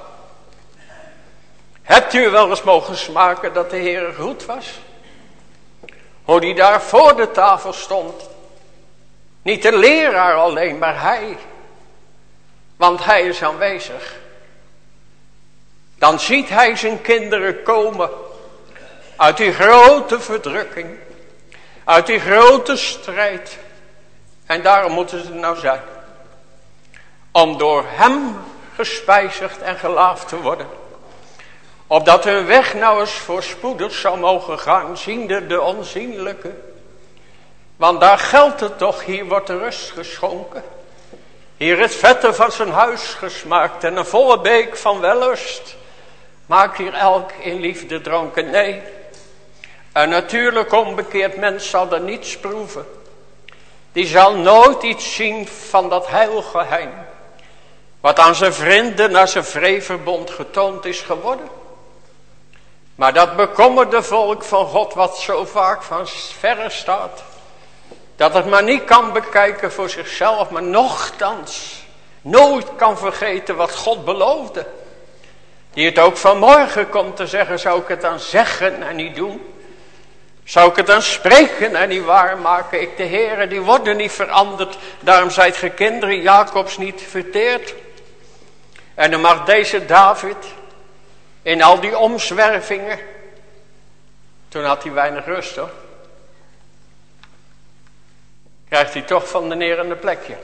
Hebt u wel eens mogen smaken dat de Heer goed was? Hoe die daar voor de tafel stond. Niet de leraar alleen, maar hij. Want hij is aanwezig. Dan ziet hij zijn kinderen komen. Uit die grote verdrukking. Uit die grote strijd. En daarom moeten ze nou zijn. Om door hem gespijzigd en gelaafd te worden. Opdat hun weg nou eens voorspoedig zou mogen gaan. Ziende de onzienlijke. Want daar geldt het toch. Hier wordt de rust geschonken. Hier het vette van zijn huis gesmaakt. En een volle beek van wellust. Maakt hier elk in liefde dronken. Nee. Een natuurlijk onbekeerd mens zal er niets proeven. Die zal nooit iets zien van dat heilgeheim. Wat aan zijn vrienden naar zijn vreeverbond getoond is geworden. Maar dat bekommerde volk van God wat zo vaak van verre staat. Dat het maar niet kan bekijken voor zichzelf. Maar nochtans nooit kan vergeten wat God beloofde. Die het ook vanmorgen komt te zeggen. Zou ik het dan zeggen en niet doen? Zou ik het dan spreken en niet waarmaken? Ik de Heere, die worden niet veranderd. Daarom zijt ge kinderen Jacobs niet verteerd. En dan mag deze David in al die omzwervingen. Toen had hij weinig rust, hoor. Krijgt hij toch van de Heer een plekje.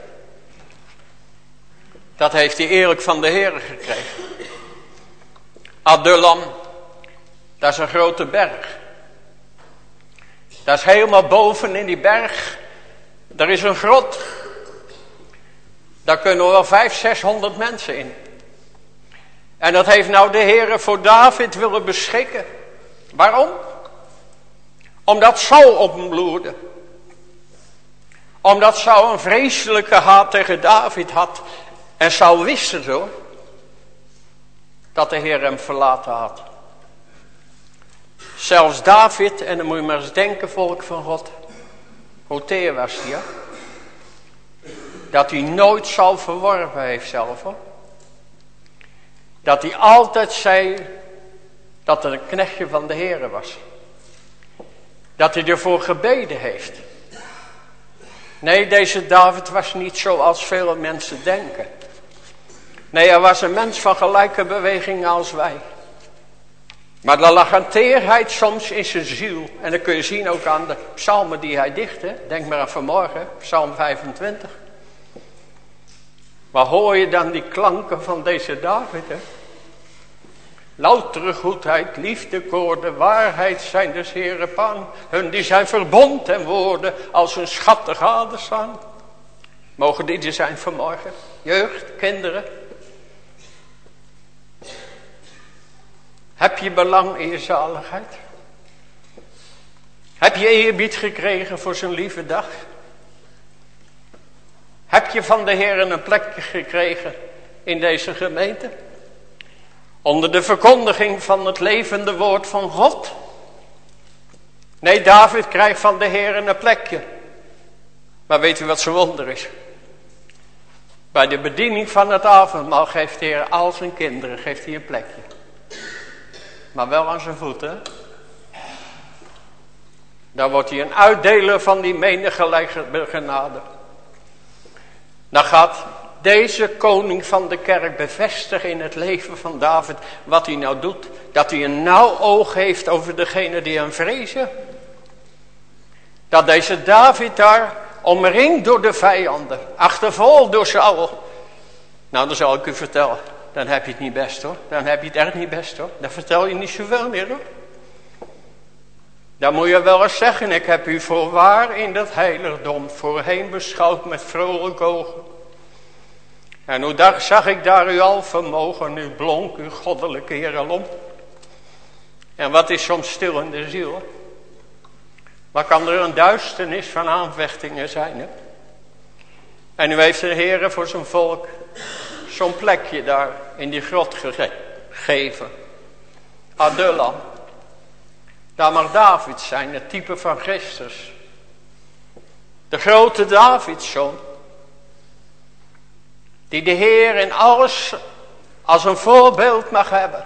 Dat heeft hij eerlijk van de Heer gekregen. Adullam, dat is een grote berg. Dat is helemaal boven in die berg. Daar is een grot. Daar kunnen wel 500-600 mensen in. En dat heeft nou de Heere voor David willen beschikken. Waarom? Omdat Saul op hem loerde. Omdat Saul een vreselijke haat tegen David had. En Saul wist het hoor. Dat de Heer hem verlaten had. Zelfs David, en dan moet je maar eens denken volk van God. Hoe teer was hij, hè? Dat hij nooit Saul verworpen heeft zelf, hoor. Dat hij altijd zei dat het een knechtje van de Heere was. Dat hij ervoor gebeden heeft. Nee, deze David was niet zoals veel mensen denken. Nee, hij was een mens van gelijke beweging als wij. Maar er lag een teerheid soms in zijn ziel. En dat kun je zien ook aan de psalmen die hij dichtte. Denk maar aan vanmorgen, psalm 25. Maar hoor je dan die klanken van deze David, hè? Loutere goedheid, liefde, koorden, waarheid zijn des Heeren paan. Hun die zijn verbond en woorden als een schat te gade staan. Mogen die er zijn vanmorgen? Jeugd, kinderen. Heb je belang in je zaligheid? Heb je eerbied gekregen voor zijn lieve dag? Heb je van de Heer een plekje gekregen in deze gemeente? Onder de verkondiging van het levende woord van God? Nee, David krijgt van de Heer een plekje. Maar weet u wat zijn wonder is? Bij de bediening van het avondmaal geeft de Heer al zijn kinderen geeft hij een plekje. Maar wel aan zijn voeten. Dan wordt hij een uitdeler van die menige genade. Dan gaat deze koning van de kerk bevestigen in het leven van David wat hij nou doet. Dat hij een nauw oog heeft over degene die hem vrezen. Dat deze David daar omringd door de vijanden, achtervolgd door Saul. Nou, dan zal ik u vertellen, dan heb je het niet best hoor. Dan heb je het echt niet best hoor. Dan vertel je niet zoveel meer hoor. Dan moet je wel eens zeggen, ik heb u voorwaar in dat heiligdom voorheen beschouwd met vrolijke ogen. En hoe zag ik daar uw al vermogen, nu blonk uw goddelijke heeralom. En wat is soms stil in de ziel? Maar kan er een duisternis van aanvechtingen zijn? Hè? En nu heeft de Heer voor zijn volk zo'n plekje daar in die grot gegeven. Adullam. Daar mag David zijn, het type van Christus. De grote Davidszoon. Die de Heer in alles als een voorbeeld mag hebben.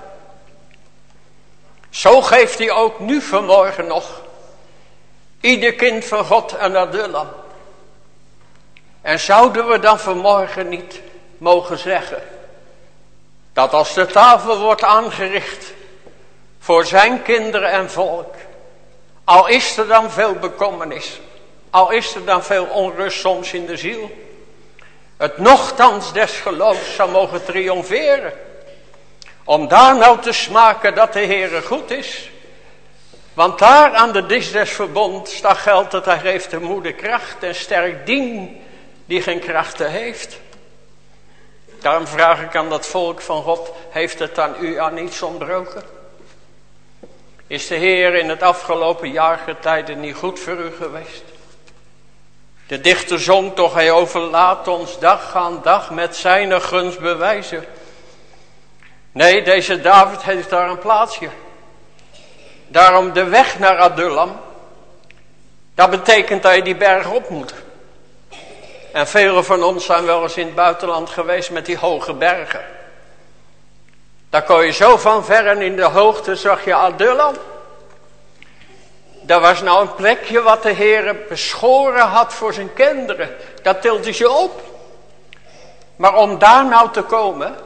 Zo geeft hij ook nu vanmorgen nog ieder kind van God een Adullam. En zouden we dan vanmorgen niet mogen zeggen dat als de tafel wordt aangericht voor zijn kinderen en volk, al is er dan veel bekommernis, al is er dan veel onrust soms in de ziel, het nochtans des geloofs zou mogen triomferen. Om daar nou te smaken dat de Heere goed is. Want daar aan de dis des verbonds, daar geldt dat hij geeft de moeder kracht en sterk dien die geen krachten heeft. Daarom vraag ik aan dat volk van God, heeft het aan u aan iets ontbroken? Is de Heer in het afgelopen jaargetijde niet goed voor u geweest? De dichter zong toch, hij overlaat ons dag aan dag met zijn gunst bewijzen. Nee, deze David heeft daar een plaatsje. Daarom de weg naar Adullam, dat betekent dat je die berg op moet. En velen van ons zijn wel eens in het buitenland geweest met die hoge bergen. Daar kon je zo van ver en in de hoogte zag je Adullam. Dat was nou een plekje wat de Heer beschoren had voor zijn kinderen. Dat tilt hij ze op. Maar om daar nou te komen,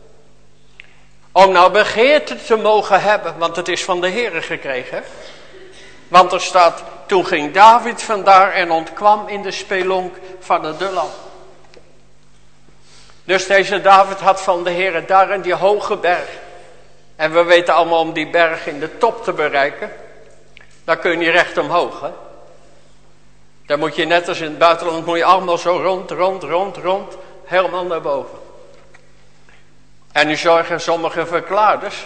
om nou begeerte te mogen hebben, want het is van de Heer gekregen. Want er staat, toen ging David vandaar en ontkwam in de spelonk van Adullam. Dus deze David had van de Heer daar in die hoge berg. En we weten allemaal om die berg in de top te bereiken. Daar kun je niet recht omhoog. Hè? Dan moet je net als in het buitenland, moet je allemaal zo rond, helemaal naar boven. En nu zorgen sommige verklaarders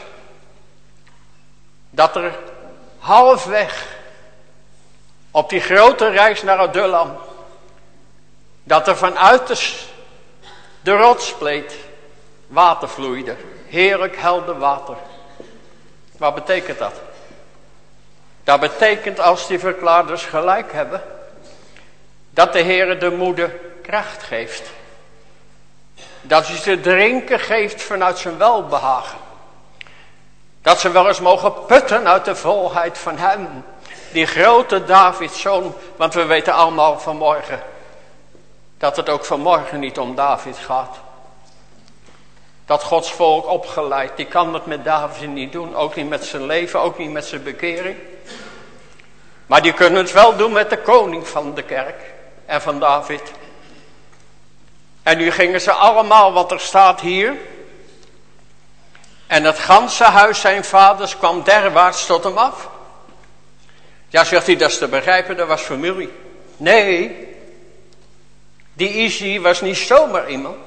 dat er halfweg op die grote reis naar Adullam, dat er vanuit de rotsspleet water vloeide. Heerlijk helder water. Wat betekent dat? Dat betekent, als die verklaarders gelijk hebben, dat de Heer de moeder kracht geeft. Dat hij ze drinken geeft vanuit zijn welbehagen. Dat ze wel eens mogen putten uit de volheid van hem. Die grote Davidszoon. Want we weten allemaal vanmorgen dat het ook vanmorgen niet om David gaat. dat Gods volk opgeleid. Die kan het met David niet doen. Ook niet met zijn leven, ook niet met zijn bekering. Maar die kunnen het wel doen met de koning van de kerk. En van David. En nu gingen ze allemaal, wat er staat hier. En het ganse huis zijn vaders kwam derwaarts tot hem af. Ja, zegt hij, dat is te begrijpen, dat was familie. Nee, die Isi was niet zomaar iemand.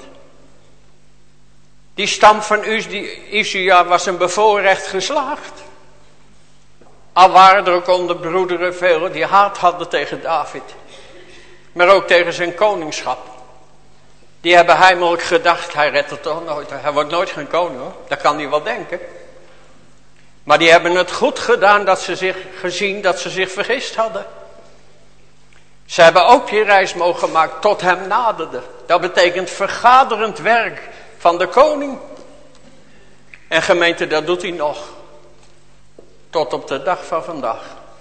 Die stam van Isia was een bevoorrecht geslacht. Al waren er ook onder broederen velen die haat hadden tegen David. Maar ook tegen zijn koningschap. Die hebben heimelijk gedacht, hij redt het toch nooit. Hij wordt nooit geen koning hoor, dat kan hij wel denken. Maar die hebben het goed gedaan dat ze zich vergist hadden. Ze hebben ook die reis mogen maken tot hem naderden. Dat betekent vergaderend werk van de koning. En gemeente, dat doet hij nog. Tot op de dag van vandaag.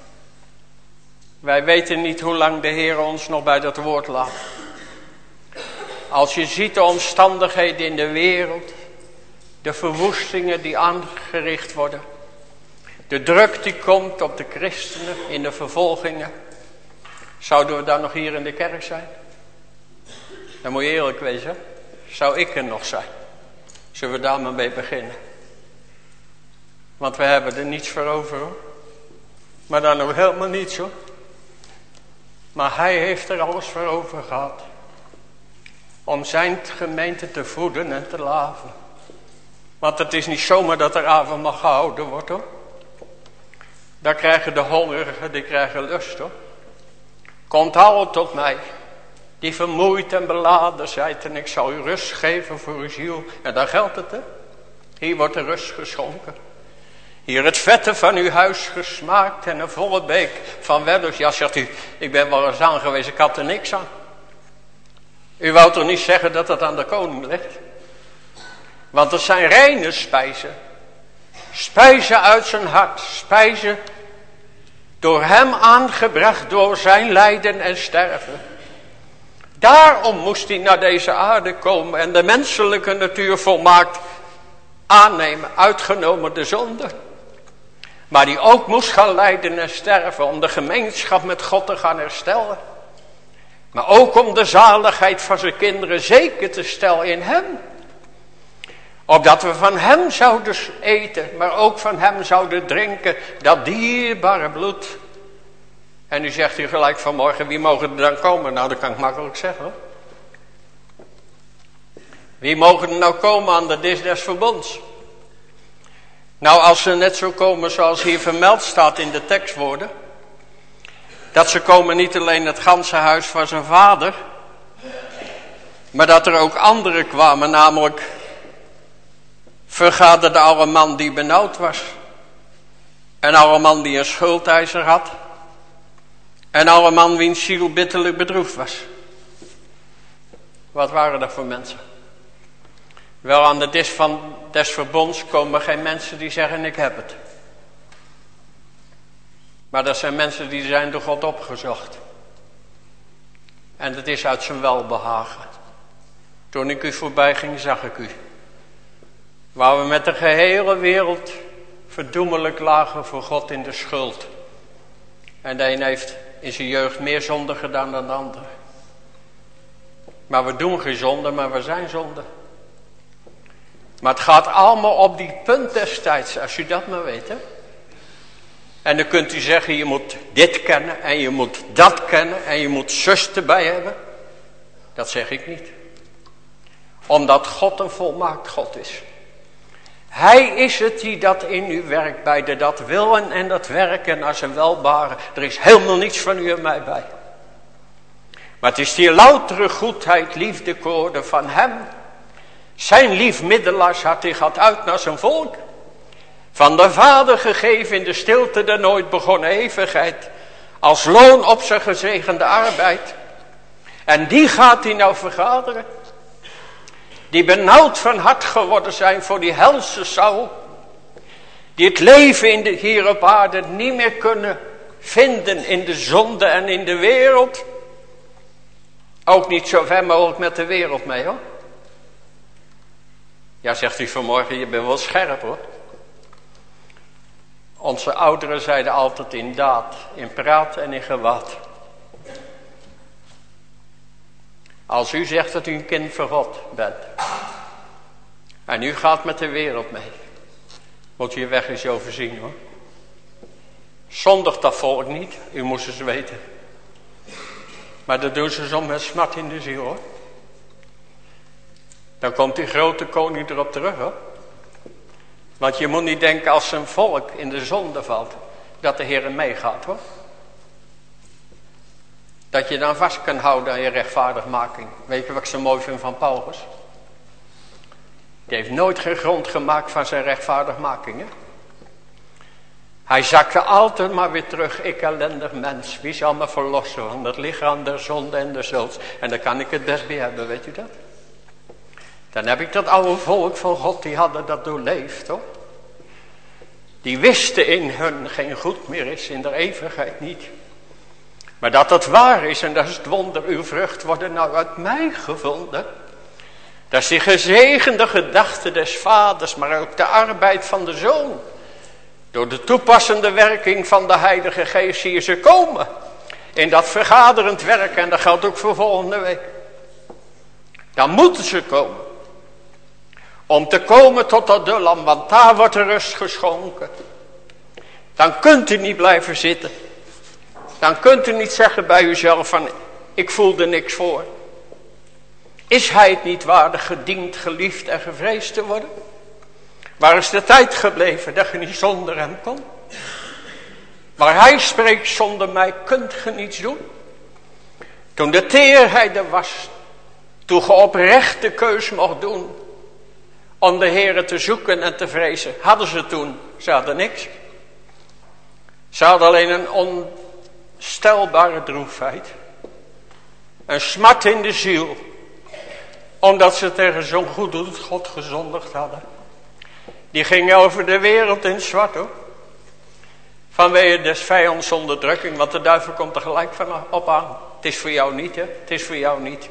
Wij weten niet hoe lang de Heer ons nog bij dat woord laat. Als je ziet de omstandigheden in de wereld. De verwoestingen die aangericht worden. De druk die komt op de christenen in de vervolgingen. Zouden we dan nog hier in de kerk zijn? Dan moet je eerlijk wezen. Zou ik er nog zijn? Zullen we daar maar mee beginnen? Want we hebben er niets voor over hoor. Maar dan nog helemaal niets hoor. Maar hij heeft er alles voor over gehad. Om zijn gemeente te voeden en te laven. Want het is niet zomaar dat er avondmaal gehouden wordt hoor. Daar krijgen de hongerigen, die krijgen lust hoor. Komt allen tot mij. Die vermoeid en beladen zijt. En ik zal u rust geven voor uw ziel. En daar geldt het hè. Hier wordt de rust geschonken. Hier het vette van uw huis gesmaakt. En een volle beek van wellust. Ja zegt u, ik ben wel eens aangewezen. Ik had er niks aan. U wou toch niet zeggen dat het aan de koning ligt? Want het zijn reine spijzen. Spijzen uit zijn hart. Spijzen door hem aangebracht door zijn lijden en sterven. Daarom moest hij naar deze aarde komen. En de menselijke natuur volmaakt aannemen. Uitgenomen de zonde. Maar die ook moest gaan lijden en sterven. Om de gemeenschap met God te gaan herstellen. Maar ook om de zaligheid van zijn kinderen zeker te stellen in hem. Opdat we van hem zouden eten, maar ook van hem zouden drinken, dat dierbare bloed. En nu zegt u gelijk vanmorgen, wie mogen er dan komen? Nou, dat kan ik makkelijk zeggen hoor. Wie mogen er nou komen aan de dis des verbonds? Nou, als ze net zo komen zoals hier vermeld staat in de tekstwoorden. Dat ze komen niet alleen het ganse huis van zijn vader. Maar dat er ook anderen kwamen, namelijk vergaderde alle man die benauwd was. En alle man die een schuldeiser had. En alle man wiens ziel bitterlijk bedroefd was. Wat waren dat voor mensen? Wel, aan de dis des verbonds komen geen mensen die zeggen ik heb het. Maar dat zijn mensen die zijn door God opgezocht. En dat is uit zijn welbehagen. Toen ik u voorbij ging, zag ik u. Waar we met de gehele wereld verdoemelijk lagen voor God in de schuld. En de een heeft in zijn jeugd meer zonde gedaan dan de ander. Maar we doen geen zonde, maar we zijn zonde. Maar het gaat allemaal op die punt destijds, als u dat maar weet hè. En dan kunt u zeggen, je moet dit kennen en je moet dat kennen en je moet zus erbij hebben. Dat zeg ik niet. Omdat God een volmaakt God is. Hij is het die dat in u werkt, bij de dat willen en dat werken als een welbare. Er is helemaal niets van u en mij bij. Maar het is die loutere goedheid, liefde, koorde van hem. Zijn lief middelaarshart, die gaat uit naar zijn volk. Van de Vader gegeven in de stilte der nooit begonnen eeuwigheid. Als loon op zijn gezegende arbeid. En die gaat hij nou vergaderen. Die benauwd van hart geworden zijn voor die helse Saul. Die het leven hier op aarde niet meer kunnen vinden in de zonde en in de wereld. Ook niet zo ver mogelijk met de wereld mee hoor. Ja, zegt u vanmorgen, je bent wel scherp hoor. Onze ouderen zeiden altijd in daad, in praat en in gewaad. Als u zegt dat u een kind van God bent. En u gaat met de wereld mee. Moet u je weg eens overzien hoor. Zondigt dat volk niet, u moest eens weten. Maar dat doen ze soms met smart in de ziel hoor. Dan komt die grote koning erop terug hoor. Want je moet niet denken als zijn volk in de zonde valt. Dat de Heer meegaat hoor. Dat je dan vast kan houden aan je rechtvaardigmaking. Weet je wat ik zo mooi vind van Paulus? Die heeft nooit geen grond gemaakt van zijn rechtvaardigmakingen. Hij zakte altijd maar weer terug. Ik ellendig mens. Wie zal me verlossen van het lichaam der zonde en der dood. En daar kan ik het best bij hebben, weet u dat? Dan heb ik dat oude volk van God, die hadden dat doorleefd hoor. Die wisten in hun geen goed meer is, in de eeuwigheid niet. Maar dat het waar is, en dat is het wonder, uw vrucht worden nou uit mij gevonden. Dat is die gezegende gedachte des vaders, maar ook de arbeid van de zoon. Door de toepassende werking van de Heilige Geest zie je ze komen. In dat vergaderend werk, en dat geldt ook voor volgende week. Dan moeten ze komen. Om te komen tot dat lam, want daar wordt de rust geschonken. Dan kunt u niet blijven zitten. Dan kunt u niet zeggen bij uzelf van, ik voel er niks voor. Is hij het niet waardig gediend, geliefd en gevreesd te worden? Waar is de tijd gebleven dat je niet zonder hem kon? Waar hij spreekt, zonder mij kunt je niets doen. Toen de teerheid er was, toen je oprecht de keus mocht doen om de Heere te zoeken en te vrezen, hadden ze toen, ze hadden niks. Ze hadden alleen een onstelbare droefheid. Een smart in de ziel. Omdat ze tegen zo'n goeddoend God gezondigd hadden. Die gingen over de wereld in het zwart hoor. Vanwege des vijands onderdrukking. Want de duivel komt er gelijk van op aan. Het is voor jou niet hè. Het is voor jou niet.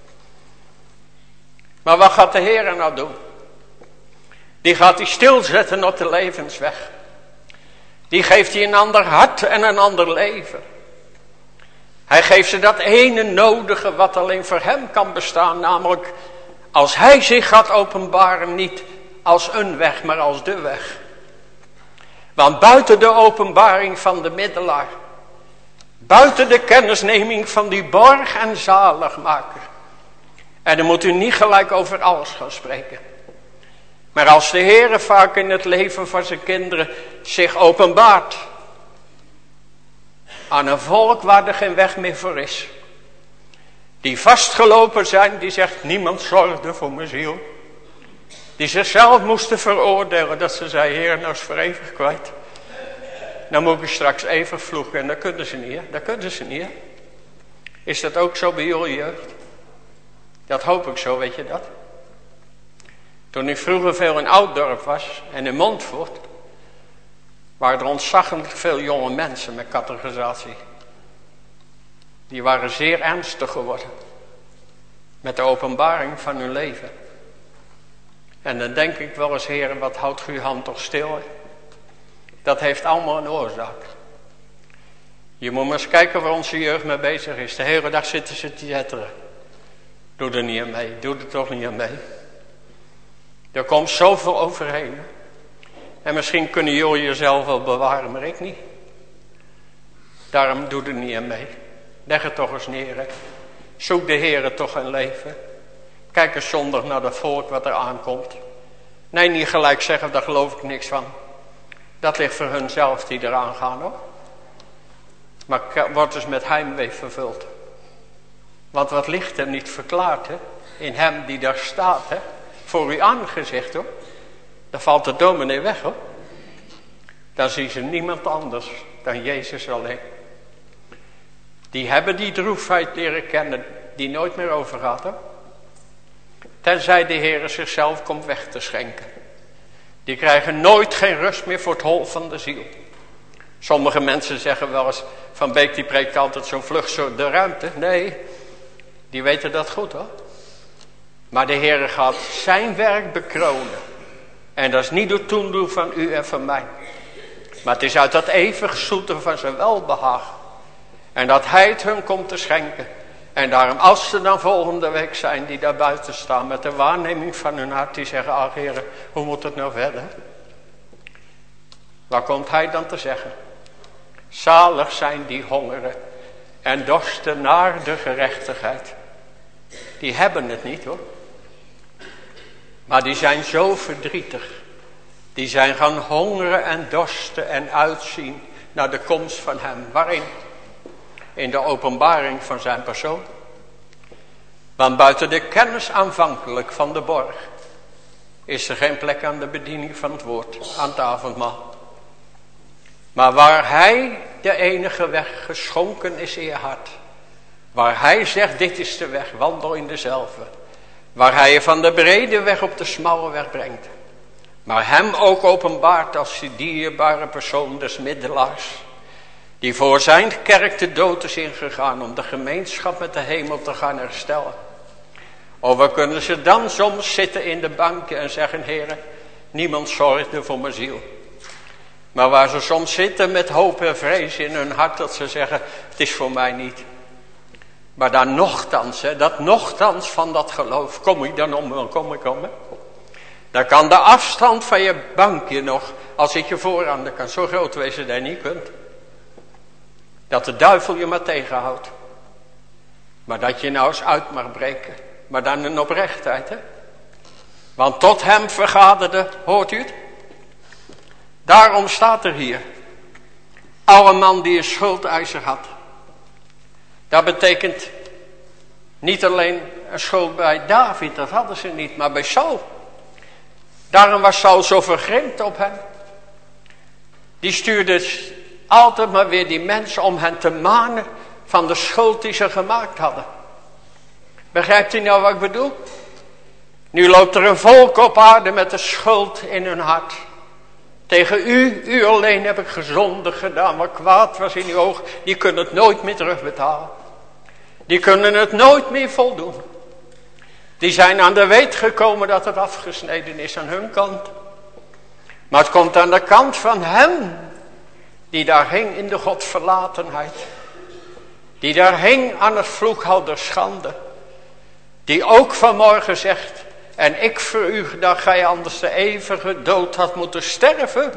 Maar wat gaat de Heer nou doen? Die gaat die stilzetten op de levensweg. Die geeft die een ander hart en een ander leven. Hij geeft ze dat ene nodige wat alleen voor hem kan bestaan. Namelijk als hij zich gaat openbaren niet als een weg maar als de weg. Want buiten de openbaring van de middelaar. Buiten de kennisneming van die borg en zaligmaker. En dan moet u niet gelijk over alles gaan spreken. Maar als de Heere vaak in het leven van zijn kinderen zich openbaart. Aan een volk waar er geen weg meer voor is. Die vastgelopen zijn, die zegt niemand zorgde voor mijn ziel. Die zichzelf moesten veroordelen dat ze zei, Heer, nou is voor eeuwig kwijt. Dan moet ik straks even vloeken en dat kunnen ze niet, hè? Dat kunnen ze niet, hè? Is dat ook zo bij jullie jeugd? Dat hoop ik zo, weet je dat? Toen ik vroeger veel in Ouddorp was en in Montfort, waren er ontzaglijk veel jonge mensen met categorisatie. Die waren zeer ernstig geworden. Met de openbaring van hun leven. En dan denk ik wel eens, Heer, wat houdt uw hand toch stil? Hè? Dat heeft allemaal een oorzaak. Je moet maar eens kijken waar onze jeugd mee bezig is. De hele dag zitten ze te jetteren. Doe er niet aan mee. Doe er toch niet aan mee. Er komt zoveel overheen. En misschien kunnen jullie jezelf wel bewaren, maar ik niet. Daarom doe er niet aan mee. Leg het toch eens neer. Hè. Zoek de Heere toch een leven. Kijk eens zondag naar dat volk wat er aankomt. Nee, niet gelijk zeggen, daar geloof ik niks van. Dat ligt voor hun zelf die eraan gaan hoor. Maar wordt dus met heimwee vervuld. Want wat ligt er niet verklaard hè? In hem die daar staat hè? Voor uw aangezicht hoor. Dan valt de dominee weg hoor. Dan zien ze niemand anders dan Jezus alleen. Die hebben die droefheid leren kennen die nooit meer overgaat hoor. Tenzij de Heere zichzelf komt weg te schenken. Die krijgen nooit geen rust meer voor het hol van de ziel. Sommige mensen zeggen wel eens, Van Beek die preekt altijd zo vlug zo de ruimte. Nee, die weten dat goed hoor. Maar de Heere gaat zijn werk bekronen. En dat is niet door toedoen van u en van mij. Maar het is uit dat eeuwig zoete van zijn welbehagen. En dat hij het hun komt te schenken. En daarom als ze dan volgende week zijn die daar buiten staan met de waarneming van hun hart. Die zeggen, ach Heere, hoe moet het nou verder? Wat komt hij dan te zeggen? Zalig zijn die hongeren en dorsten naar de gerechtigheid. Die hebben het niet hoor. Maar die zijn zo verdrietig. Die zijn gaan hongeren en dorsten en uitzien naar de komst van hem. Waarin? In de openbaring van zijn persoon. Want buiten de kennis aanvankelijk van de borg is er geen plek aan de bediening van het woord, aan het avondmaal. Maar waar hij de enige weg geschonken is in je hart. Waar hij zegt, dit is de weg, wandel in dezelfde. Waar hij je van de brede weg op de smalle weg brengt. Maar hem ook openbaart als die dierbare persoon des middelaars. Die voor zijn kerk de dood is ingegaan om de gemeenschap met de hemel te gaan herstellen. Of we kunnen ze dan soms zitten in de banken en zeggen, Heere, niemand zorgde voor mijn ziel. Maar waar ze soms zitten met hoop en vrees in hun hart dat ze zeggen, het is voor mij niet. Maar dan nochtans, dat nochtans van dat geloof, kom ik dan om, kom. Dan kan de afstand van je bankje nog, als ik je vooraan, dan kan zo groot wezen dat je niet kunt. Dat de duivel je maar tegenhoudt. Maar dat je nou eens uit mag breken. Maar dan in oprechtheid, hè. Want tot hem vergaderde, hoort u het? Daarom staat er hier. Alle man die een schuldeiser had. Dat betekent niet alleen een schuld bij David, dat hadden ze niet, maar bij Saul. Daarom was Saul zo vergrimd op hem. Die stuurde altijd maar weer die mensen om hen te manen van de schuld die ze gemaakt hadden. Begrijpt u nou wat ik bedoel? Nu loopt er een volk op aarde met de schuld in hun hart. Tegen u alleen heb ik gezondig gedaan. Wat kwaad was in uw oog. Die kunnen het nooit meer terugbetalen. Die kunnen het nooit meer voldoen. Die zijn aan de weet gekomen dat het afgesneden is aan hun kant. Maar het komt aan de kant van hem. Die daar hing in de godverlatenheid. Die daar hing aan het vloekhout der schande. Die ook vanmorgen zegt. En ik voor u dat gij anders de eeuwige dood had moeten sterven.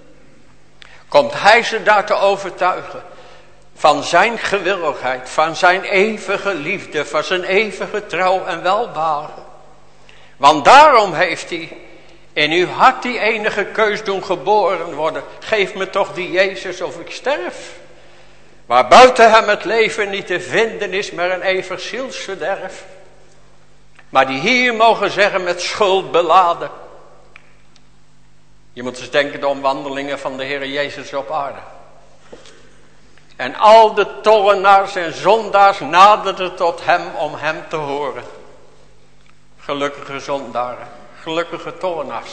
Komt hij ze daar te overtuigen. Van zijn gewilligheid. Van zijn eeuwige liefde. Van zijn eeuwige trouw en welbehagen. Want daarom heeft hij in uw hart die enige keus doen geboren worden. Geef me toch die Jezus of ik sterf. Waar buiten hem het leven niet te vinden is. Maar een eeuwig zielsverderf. Maar die hier mogen zeggen met schuld beladen. Je moet eens denken de omwandelingen van de Heer Jezus op aarde. En al de tollenaars en zondaars naderden tot hem om hem te horen. Gelukkige zondaren, gelukkige tollenaars.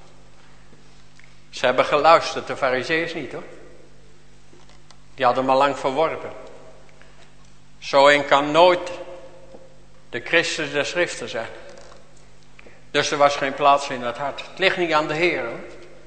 Ze hebben geluisterd, de Farizeeërs niet hoor. Die hadden hem al lang verworpen. Zo een kan nooit de Christus der Schriften zijn. Dus er was geen plaats in het hart. Het ligt niet aan de Heer hoor.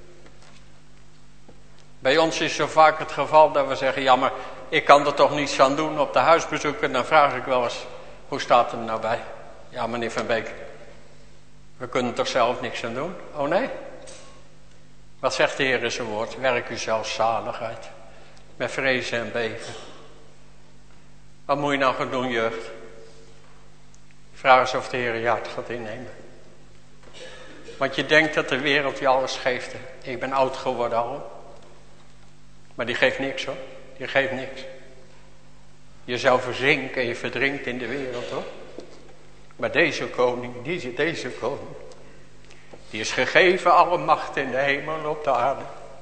Bij ons is zo vaak het geval dat we zeggen, ja maar ik kan er toch niets aan doen op de huisbezoeken. Dan vraag ik wel eens, hoe staat het er nou bij? Ja meneer Van Beek, we kunnen toch zelf niks aan doen? Oh nee? Wat zegt de Heer in zijn woord? Werk u zelf zaligheid. Met vrezen en beven. Wat moet je nou gaan doen jeugd? Vraag eens of de Heer je hart gaat innemen. Want je denkt dat de wereld je alles geeft. Ik ben oud geworden al. Maar die geeft niks hoor. Die geeft niks. Je zou verzinken en je verdrinkt in de wereld hoor. Maar deze koning, deze koning. Die is gegeven alle macht in de hemel en op de aarde.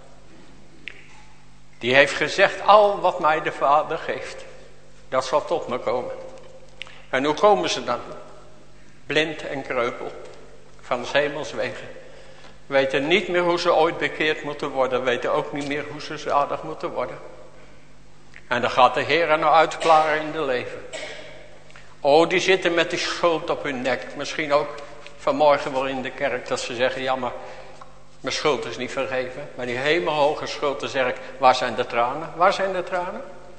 Die heeft gezegd, al wat mij de Vader geeft. Dat zal tot me komen. En hoe komen ze dan? Blind en kreupel. Van 's hemels wegen. Weten niet meer hoe ze ooit bekeerd moeten worden. Weten ook niet meer hoe ze zalig moeten worden. En dan gaat de Heer er nou uitklaren in de leven. Oh, die zitten met die schuld op hun nek. Misschien ook vanmorgen wel in de kerk dat ze zeggen, ja maar mijn schuld is niet vergeven. Maar die hemelhoge schuld, dan zeg ik, waar zijn de tranen? Waar zijn de tranen?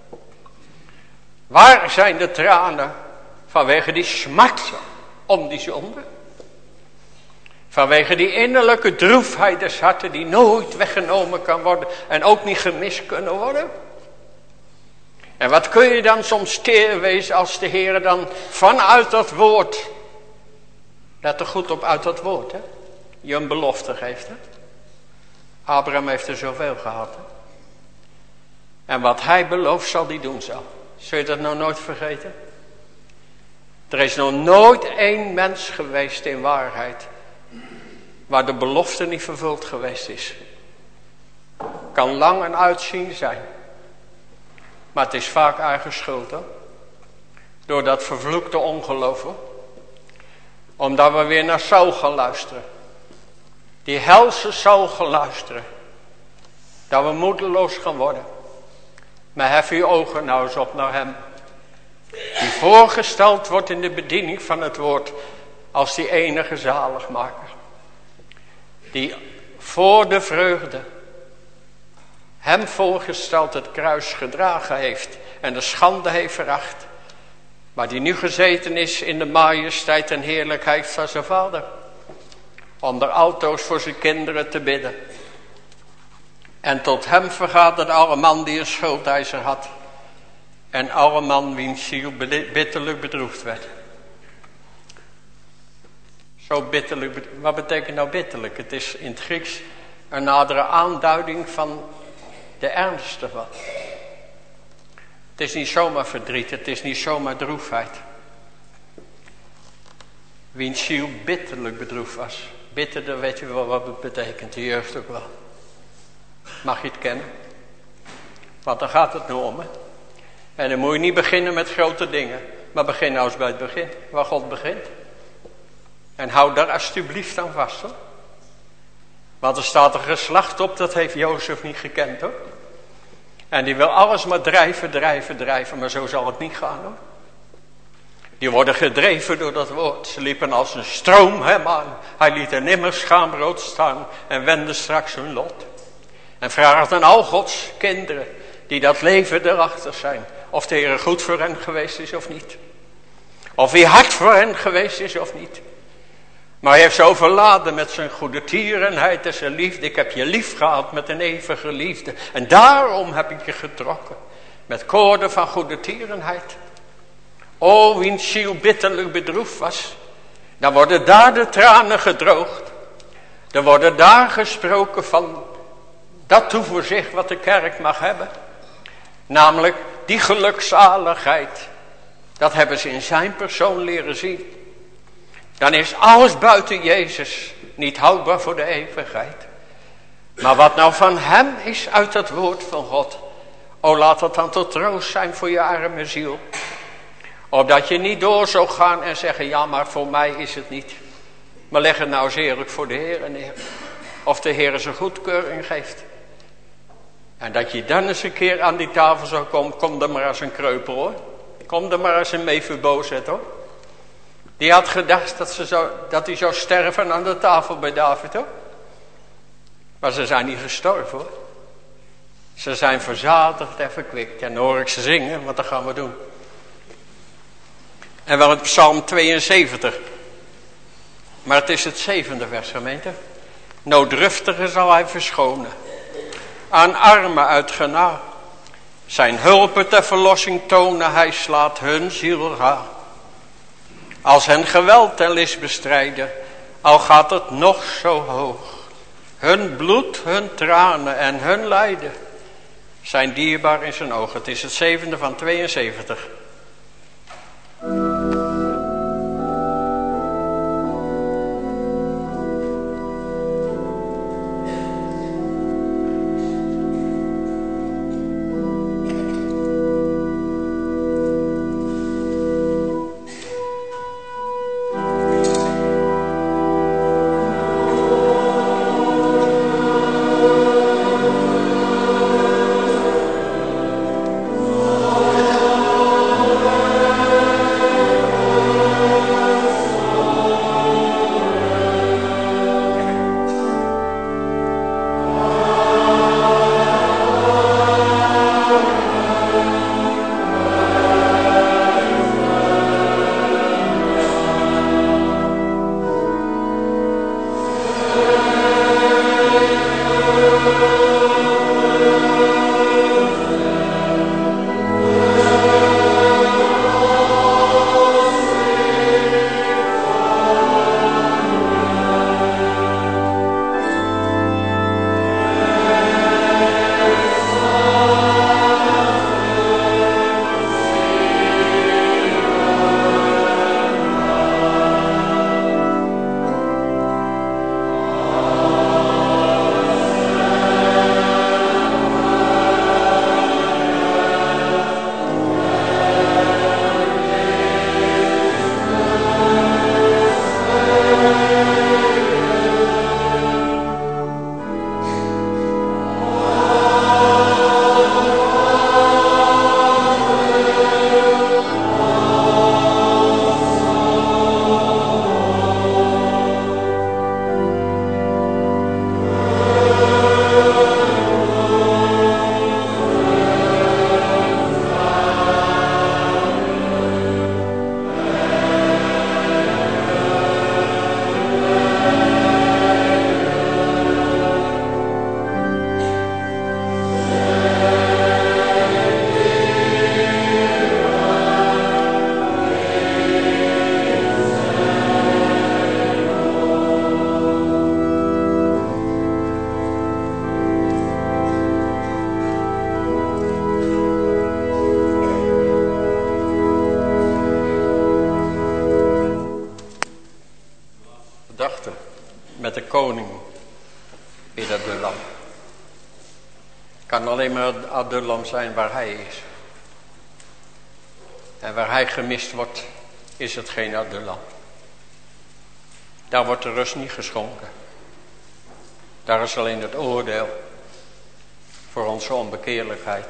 Waar zijn de tranen vanwege die smart om die zonde? Vanwege die innerlijke droefheid des harten die nooit weggenomen kan worden en ook niet gemist kunnen worden. En wat kun je dan soms teer wezen als de Heer dan vanuit dat woord, let er goed op, uit dat woord, hè, je een belofte geeft. Hè? Abraham heeft er zoveel gehad. Hè? En wat hij belooft zal hij doen zal. Zul je dat nou nooit vergeten? Er is nog nooit één mens geweest in waarheid waar de belofte niet vervuld geweest is. Kan lang een uitzien zijn. Maar het is vaak eigen schuld. Hè? Door dat vervloekte ongeloof. Hè? Omdat we weer naar Saul gaan luisteren. Die helse Saul gaan luisteren. Dat we moedeloos gaan worden. Maar hef je ogen nou eens op naar hem. Die voorgesteld wordt in de bediening van het woord. Als die enige zaligmaker. Die voor de vreugde hem voorgesteld het kruis gedragen heeft. En de schande heeft veracht. Maar die nu gezeten is in de majesteit en heerlijkheid van zijn vader. Om er altoos voor zijn kinderen te bidden. En tot hem vergaat het alle man die een schuldeiser had. En alle man wiens ziel bitterlijk bedroefd werd. Zo bitterlijk, wat betekent nou bitterlijk? Het is in het Grieks een nadere aanduiding van de ernst ervan. Het is niet zomaar verdriet, het is niet zomaar droefheid. Wiens ziel bitterlijk bedroefd was. Bitter, dan weet je wel wat het betekent, de jeugd ook wel. Mag je het kennen? Want daar gaat het nu om. Hè? En dan moet je niet beginnen met grote dingen. Maar begin nou eens bij het begin, waar God begint. En hou daar alsjeblieft aan vast. Hoor. Want er staat een geslacht op, dat heeft Jozef niet gekend hoor. En die wil alles maar drijven. Maar zo zal het niet gaan hoor. Die worden gedreven door dat woord. Ze liepen als een stroom hem aan. Hij liet er nimmer schaamrood staan en wendde straks hun lot. En vraagt aan al Gods kinderen die dat leven erachter zijn. Of de Heer goed voor hen geweest is of niet. Of hij hard voor hen geweest is of niet. Maar hij heeft ze overladen met zijn goede tierenheid en zijn liefde. Ik heb je lief gehad met een eeuwige liefde. En daarom heb ik je getrokken. Met koorden van goede tierenheid. O, wiens ziel bitterlijk bedroefd was. Dan worden daar de tranen gedroogd. Dan worden daar gesproken van dat toevoorzicht wat de kerk mag hebben. Namelijk die gelukzaligheid. Dat hebben ze in zijn persoon leren zien. Dan is alles buiten Jezus niet houdbaar voor de eeuwigheid. Maar wat nou van hem is uit het woord van God. O, laat dat dan tot troost zijn voor je arme ziel. Opdat je niet door zou gaan en zeggen, ja maar voor mij is het niet. Maar leg het nou eens eerlijk voor de Heer neer. Of de Heer zijn goedkeuring geeft. En dat je dan eens een keer aan die tafel zou komen. Kom er maar als een kreupel hoor. Kom er maar als een Mephibozet hoor. Die had gedacht dat hij zou sterven aan de tafel bij David hoor. Maar ze zijn niet gestorven hoor. Ze zijn verzadigd en verkwikt. En dan hoor ik ze zingen, want dat gaan we doen. En wel het Psalm 72. Maar het is het 7e vers gemeente. Nooddruftige zal hij verschonen. Aan armen uit genade. Zijn hulpen ter verlossing tonen, hij slaat hun ziel raar. Als hen geweld en list bestrijden, al gaat het nog zo hoog. Hun bloed, hun tranen en hun lijden zijn dierbaar in zijn ogen. Het is het 7e van 72. met de koning in Adullam. Het kan alleen maar Adullam zijn waar hij is. En waar hij gemist wordt, is het geen Adullam. Daar wordt de rust niet geschonken. Daar is alleen het oordeel voor onze onbekeerlijkheid.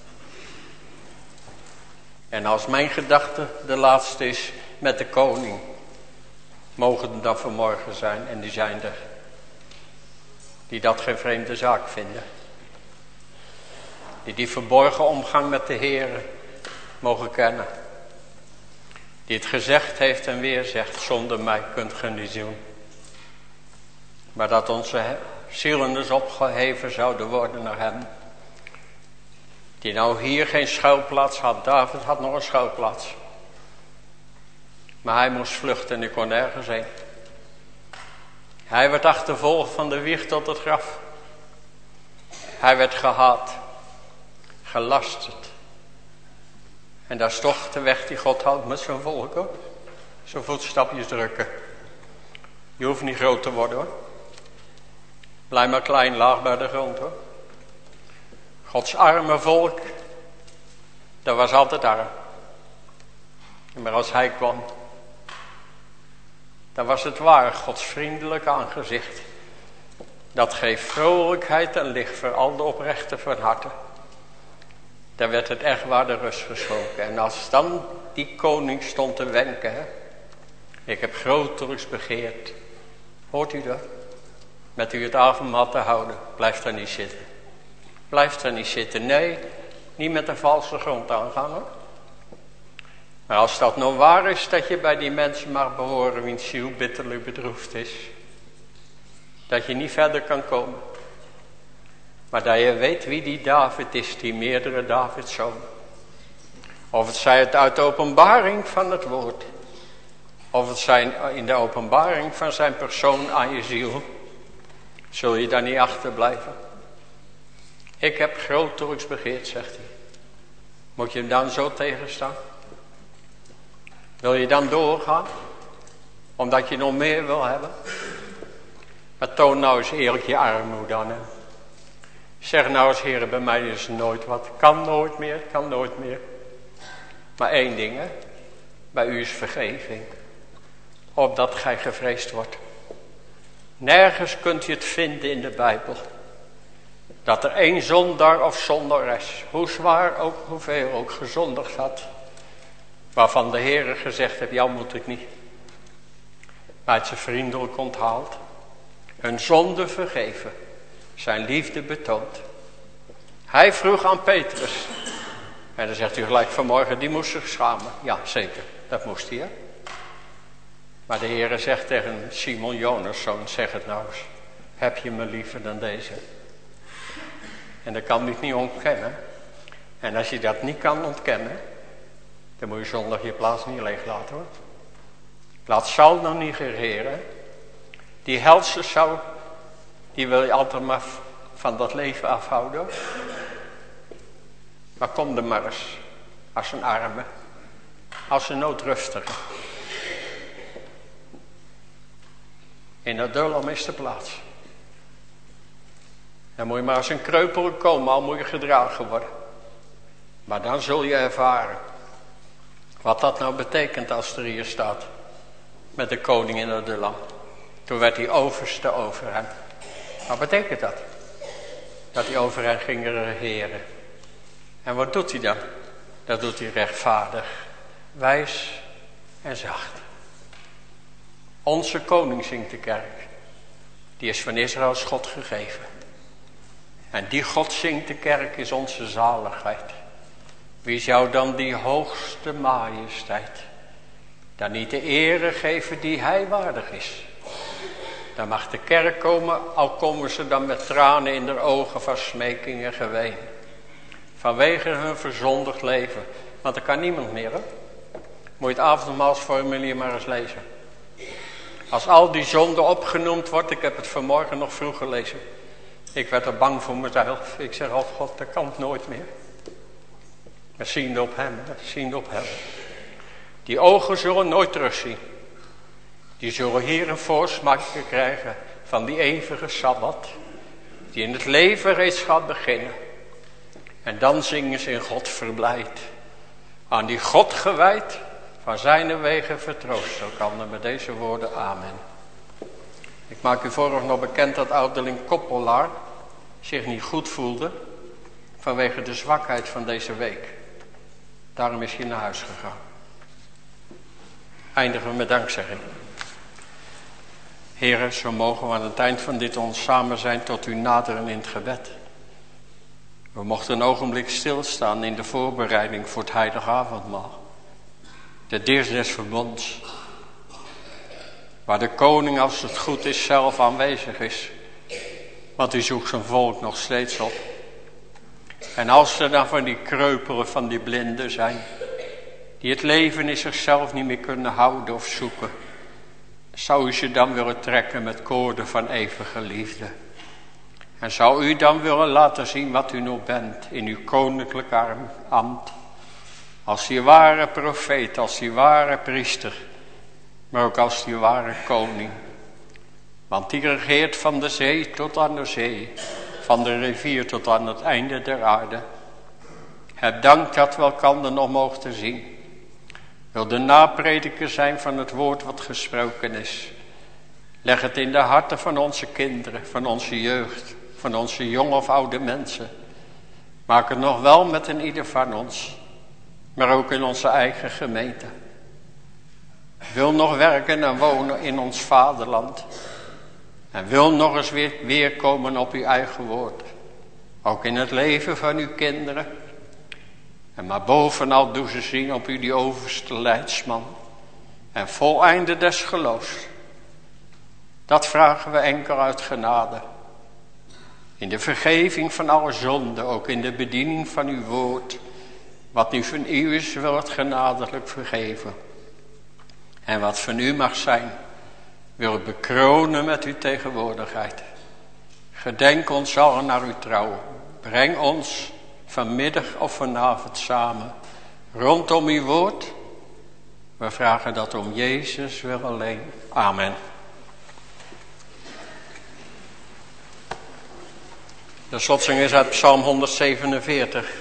En als mijn gedachte de laatste is met de koning, mogen het dan vanmorgen zijn, en die zijn er, die dat geen vreemde zaak vinden. Die verborgen omgang met de Heere mogen kennen. Die het gezegd heeft en weer zegt, zonder mij kunt ge niet doen. Maar dat onze zielen dus opgeheven zouden worden naar hem. Die nou hier geen schuilplaats had. David had nog een schuilplaats. Maar hij moest vluchten en hij kon nergens heen. Hij werd achtervolgd van de wieg tot het graf. Hij werd gehaat. Gelasterd. En dat is toch de weg die God houdt met zijn volk, hoor. Zijn voetstapjes drukken. Je hoeft niet groot te worden, hoor. Blijf maar klein, laag bij de grond, hoor. Gods arme volk, dat was altijd arm. Maar als hij kwam, dan was het waar Gods vriendelijk aangezicht. Dat geeft vrolijkheid en licht voor al de oprechten van harte. Daar werd het echt waar de rust geschonken. En als dan die koning stond te wenken, hè? Ik heb grotelijks begeerd. Hoort u dat? Met u het avondmaal te houden. Blijf daar niet zitten. Blijf daar niet zitten. Nee, niet met een valse grond aangaan, hoor. Maar als dat nou waar is dat je bij die mensen mag behoren wiens ziel bitterlijk bedroefd is. Dat je niet verder kan komen. Maar dat je weet wie die David is, die meerdere Davidszonen. Of het zij uit de openbaring van het woord. Of het zijn in de openbaring van zijn persoon aan je ziel. Zul je daar niet achterblijven. Ik heb grotelijks begeerd, zegt hij. Moet je hem dan zo tegenstaan? Wil je dan doorgaan? Omdat je nog meer wil hebben? Maar toon nou eens eerlijk je armoede dan, hè. Zeg nou eens, Heere, bij mij is nooit wat. Kan nooit meer, kan nooit meer. Maar één ding, hè. Bij u is vergeving. Opdat gij gevreesd wordt. Nergens kunt u het vinden in de Bijbel. Dat er één zondaar of zondares, hoe zwaar ook, hoeveel ook, gezondigd had. Waarvan de Heere gezegd heeft, jou moet ik niet. Maar het ze vriendelijk onthaald. Hun zonde vergeven. Zijn liefde betoond. Hij vroeg aan Petrus. En dan zegt u gelijk vanmorgen, die moest zich schamen. Ja, zeker. Dat moest hij, hè. Maar de Heere zegt tegen Simon Jonaszoon, zeg het nou eens. Heb je me liever dan deze? En dat kan ik niet ontkennen. En als je dat niet kan ontkennen, dan moet je zondag je plaats niet leeg laten, hoor. Laat Saul nou niet regeren. Die helse Saul, die wil je altijd maar van dat leven afhouden. Maar kom er maar eens, als een arme, als een noodrustige. In Adullam is de plaats. Dan moet je maar als een kreupel komen, al moet je gedragen worden. Maar dan zul je ervaren wat dat nou betekent als er hier staat. Met de koning in Adullam. Toen werd hij overste over hem. Wat betekent dat? Dat hij over hen ging regeren. En wat doet hij dan? Dat doet hij rechtvaardig, wijs en zacht. Onze koning zingt de kerk. Die is van Israëls God gegeven. En die God zingt de kerk is onze zaligheid. Wie zou dan die hoogste majesteit dan niet de ere geven die hij waardig is? Dan mag de kerk komen, al komen ze dan met tranen in de ogen van smeking en geween. Vanwege hun verzondigd leven. Want er kan niemand meer, hè? Moet je het avondmaalsformulier maar eens lezen. Als al die zonden opgenoemd wordt, ik heb het vanmorgen nog vroeg gelezen. Ik werd er bang voor mezelf. Ik zeg, oh God, dat kan nooit meer. Maar ziende op hem, ziende op hem. Die ogen zullen nooit terugzien. Die zullen hier een voorsmaak krijgen van die eeuwige Sabbat. Die in het leven reeds gaat beginnen. En dan zingen ze in God verblijd. Aan die God gewijd, van zijn wegen vertroost. Zo kan er met deze woorden amen. Ik maak u vorig nog bekend dat ouderling Koppelaar zich niet goed voelde. Vanwege de zwakheid van deze week. Daarom is hij naar huis gegaan. Eindigen we met dankzegging. Heren, zo mogen we aan het eind van dit ons samen zijn tot u naderen in het gebed. We mochten een ogenblik stilstaan in de voorbereiding voor het heilige avondmaal. De dienst des verbonds. Waar de koning, als het goed is, zelf aanwezig is. Want u zoekt zijn volk nog steeds op. En als er dan van die kreupelen, van die blinden zijn. Die het leven in zichzelf niet meer kunnen houden of zoeken. Zou u ze dan willen trekken met koorden van eeuwige liefde. En zou u dan willen laten zien wat u nog bent in uw koninklijk ambt. Als die ware profeet, als die ware priester. Maar ook als die ware koning. Want die regeert van de zee tot aan de zee. Van de rivier tot aan het einde der aarde. Heb dank dat we elkander nog mogen zien. Wil de naprediker zijn van het woord wat gesproken is. Leg het in de harten van onze kinderen, van onze jeugd, van onze jonge of oude mensen. Maak het nog wel met een ieder van ons, maar ook in onze eigen gemeente. Wil nog werken en wonen in ons vaderland. En wil nog eens weer komen op uw eigen woord. Ook in het leven van uw kinderen. En maar bovenal doe ze zien op u die overste leidsman. En voleinde des geloofs. Dat vragen we enkel uit genade. In de vergeving van alle zonden. Ook in de bediening van uw woord. Wat nu van u is, wil het genadelijk vergeven. En wat van u mag zijn, wil ik bekronen met uw tegenwoordigheid. Gedenk ons allen naar uw trouw. Breng ons vanmiddag of vanavond samen rondom uw woord. We vragen dat om Jezus wil alleen. Amen. De slotzing is uit Psalm 147.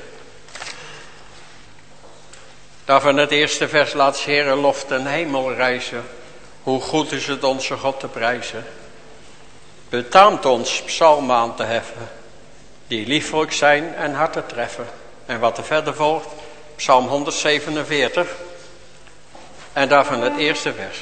Daarvan het eerste vers laat Heere lof ten hemel rijzen. Hoe goed is het onze God te prijzen. Betaamt ons psalmen aan te heffen. Die liefelijk zijn en harten treffen. En wat er verder volgt. Psalm 147. En daarvan het eerste vers.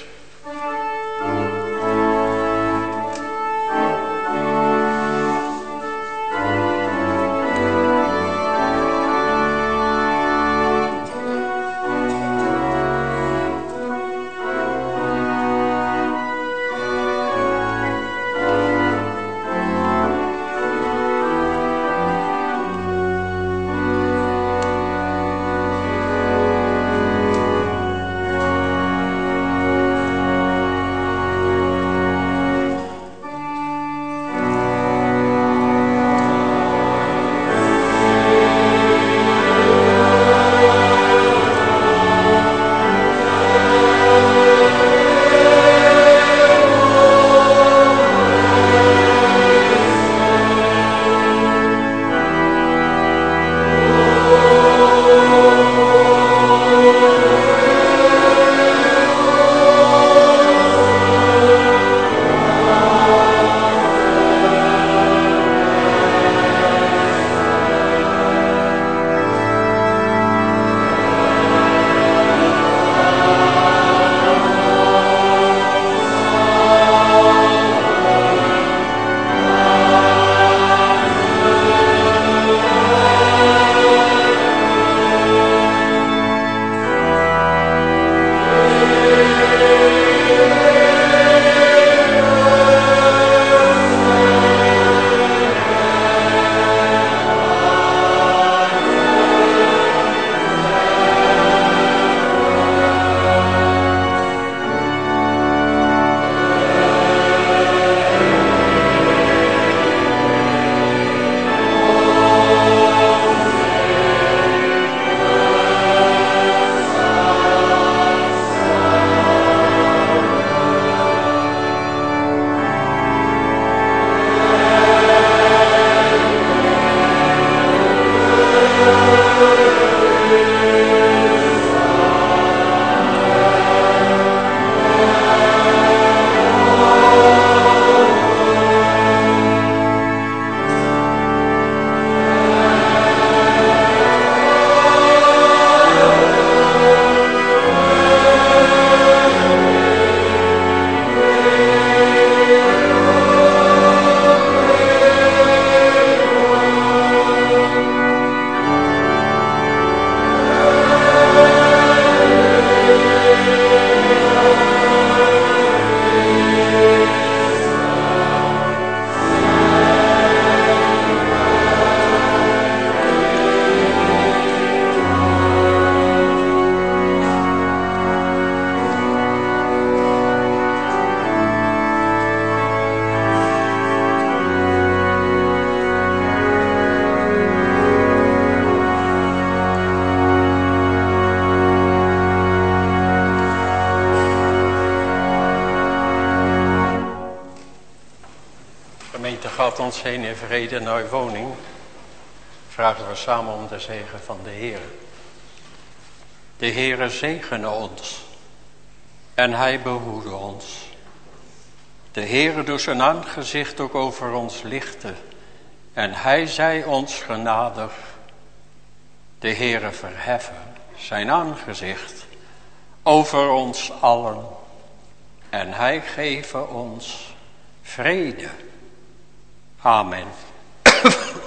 Gemeente gaat ons heen in vrede naar uw woning. Vragen we samen om de zegen van de Heer. De Heere zegene ons en hij behoede ons. De Heere doet zijn aangezicht ook over ons lichten en hij zij ons genadig. De Heere verheffen zijn aangezicht over ons allen en hij geven ons vrede. Amen.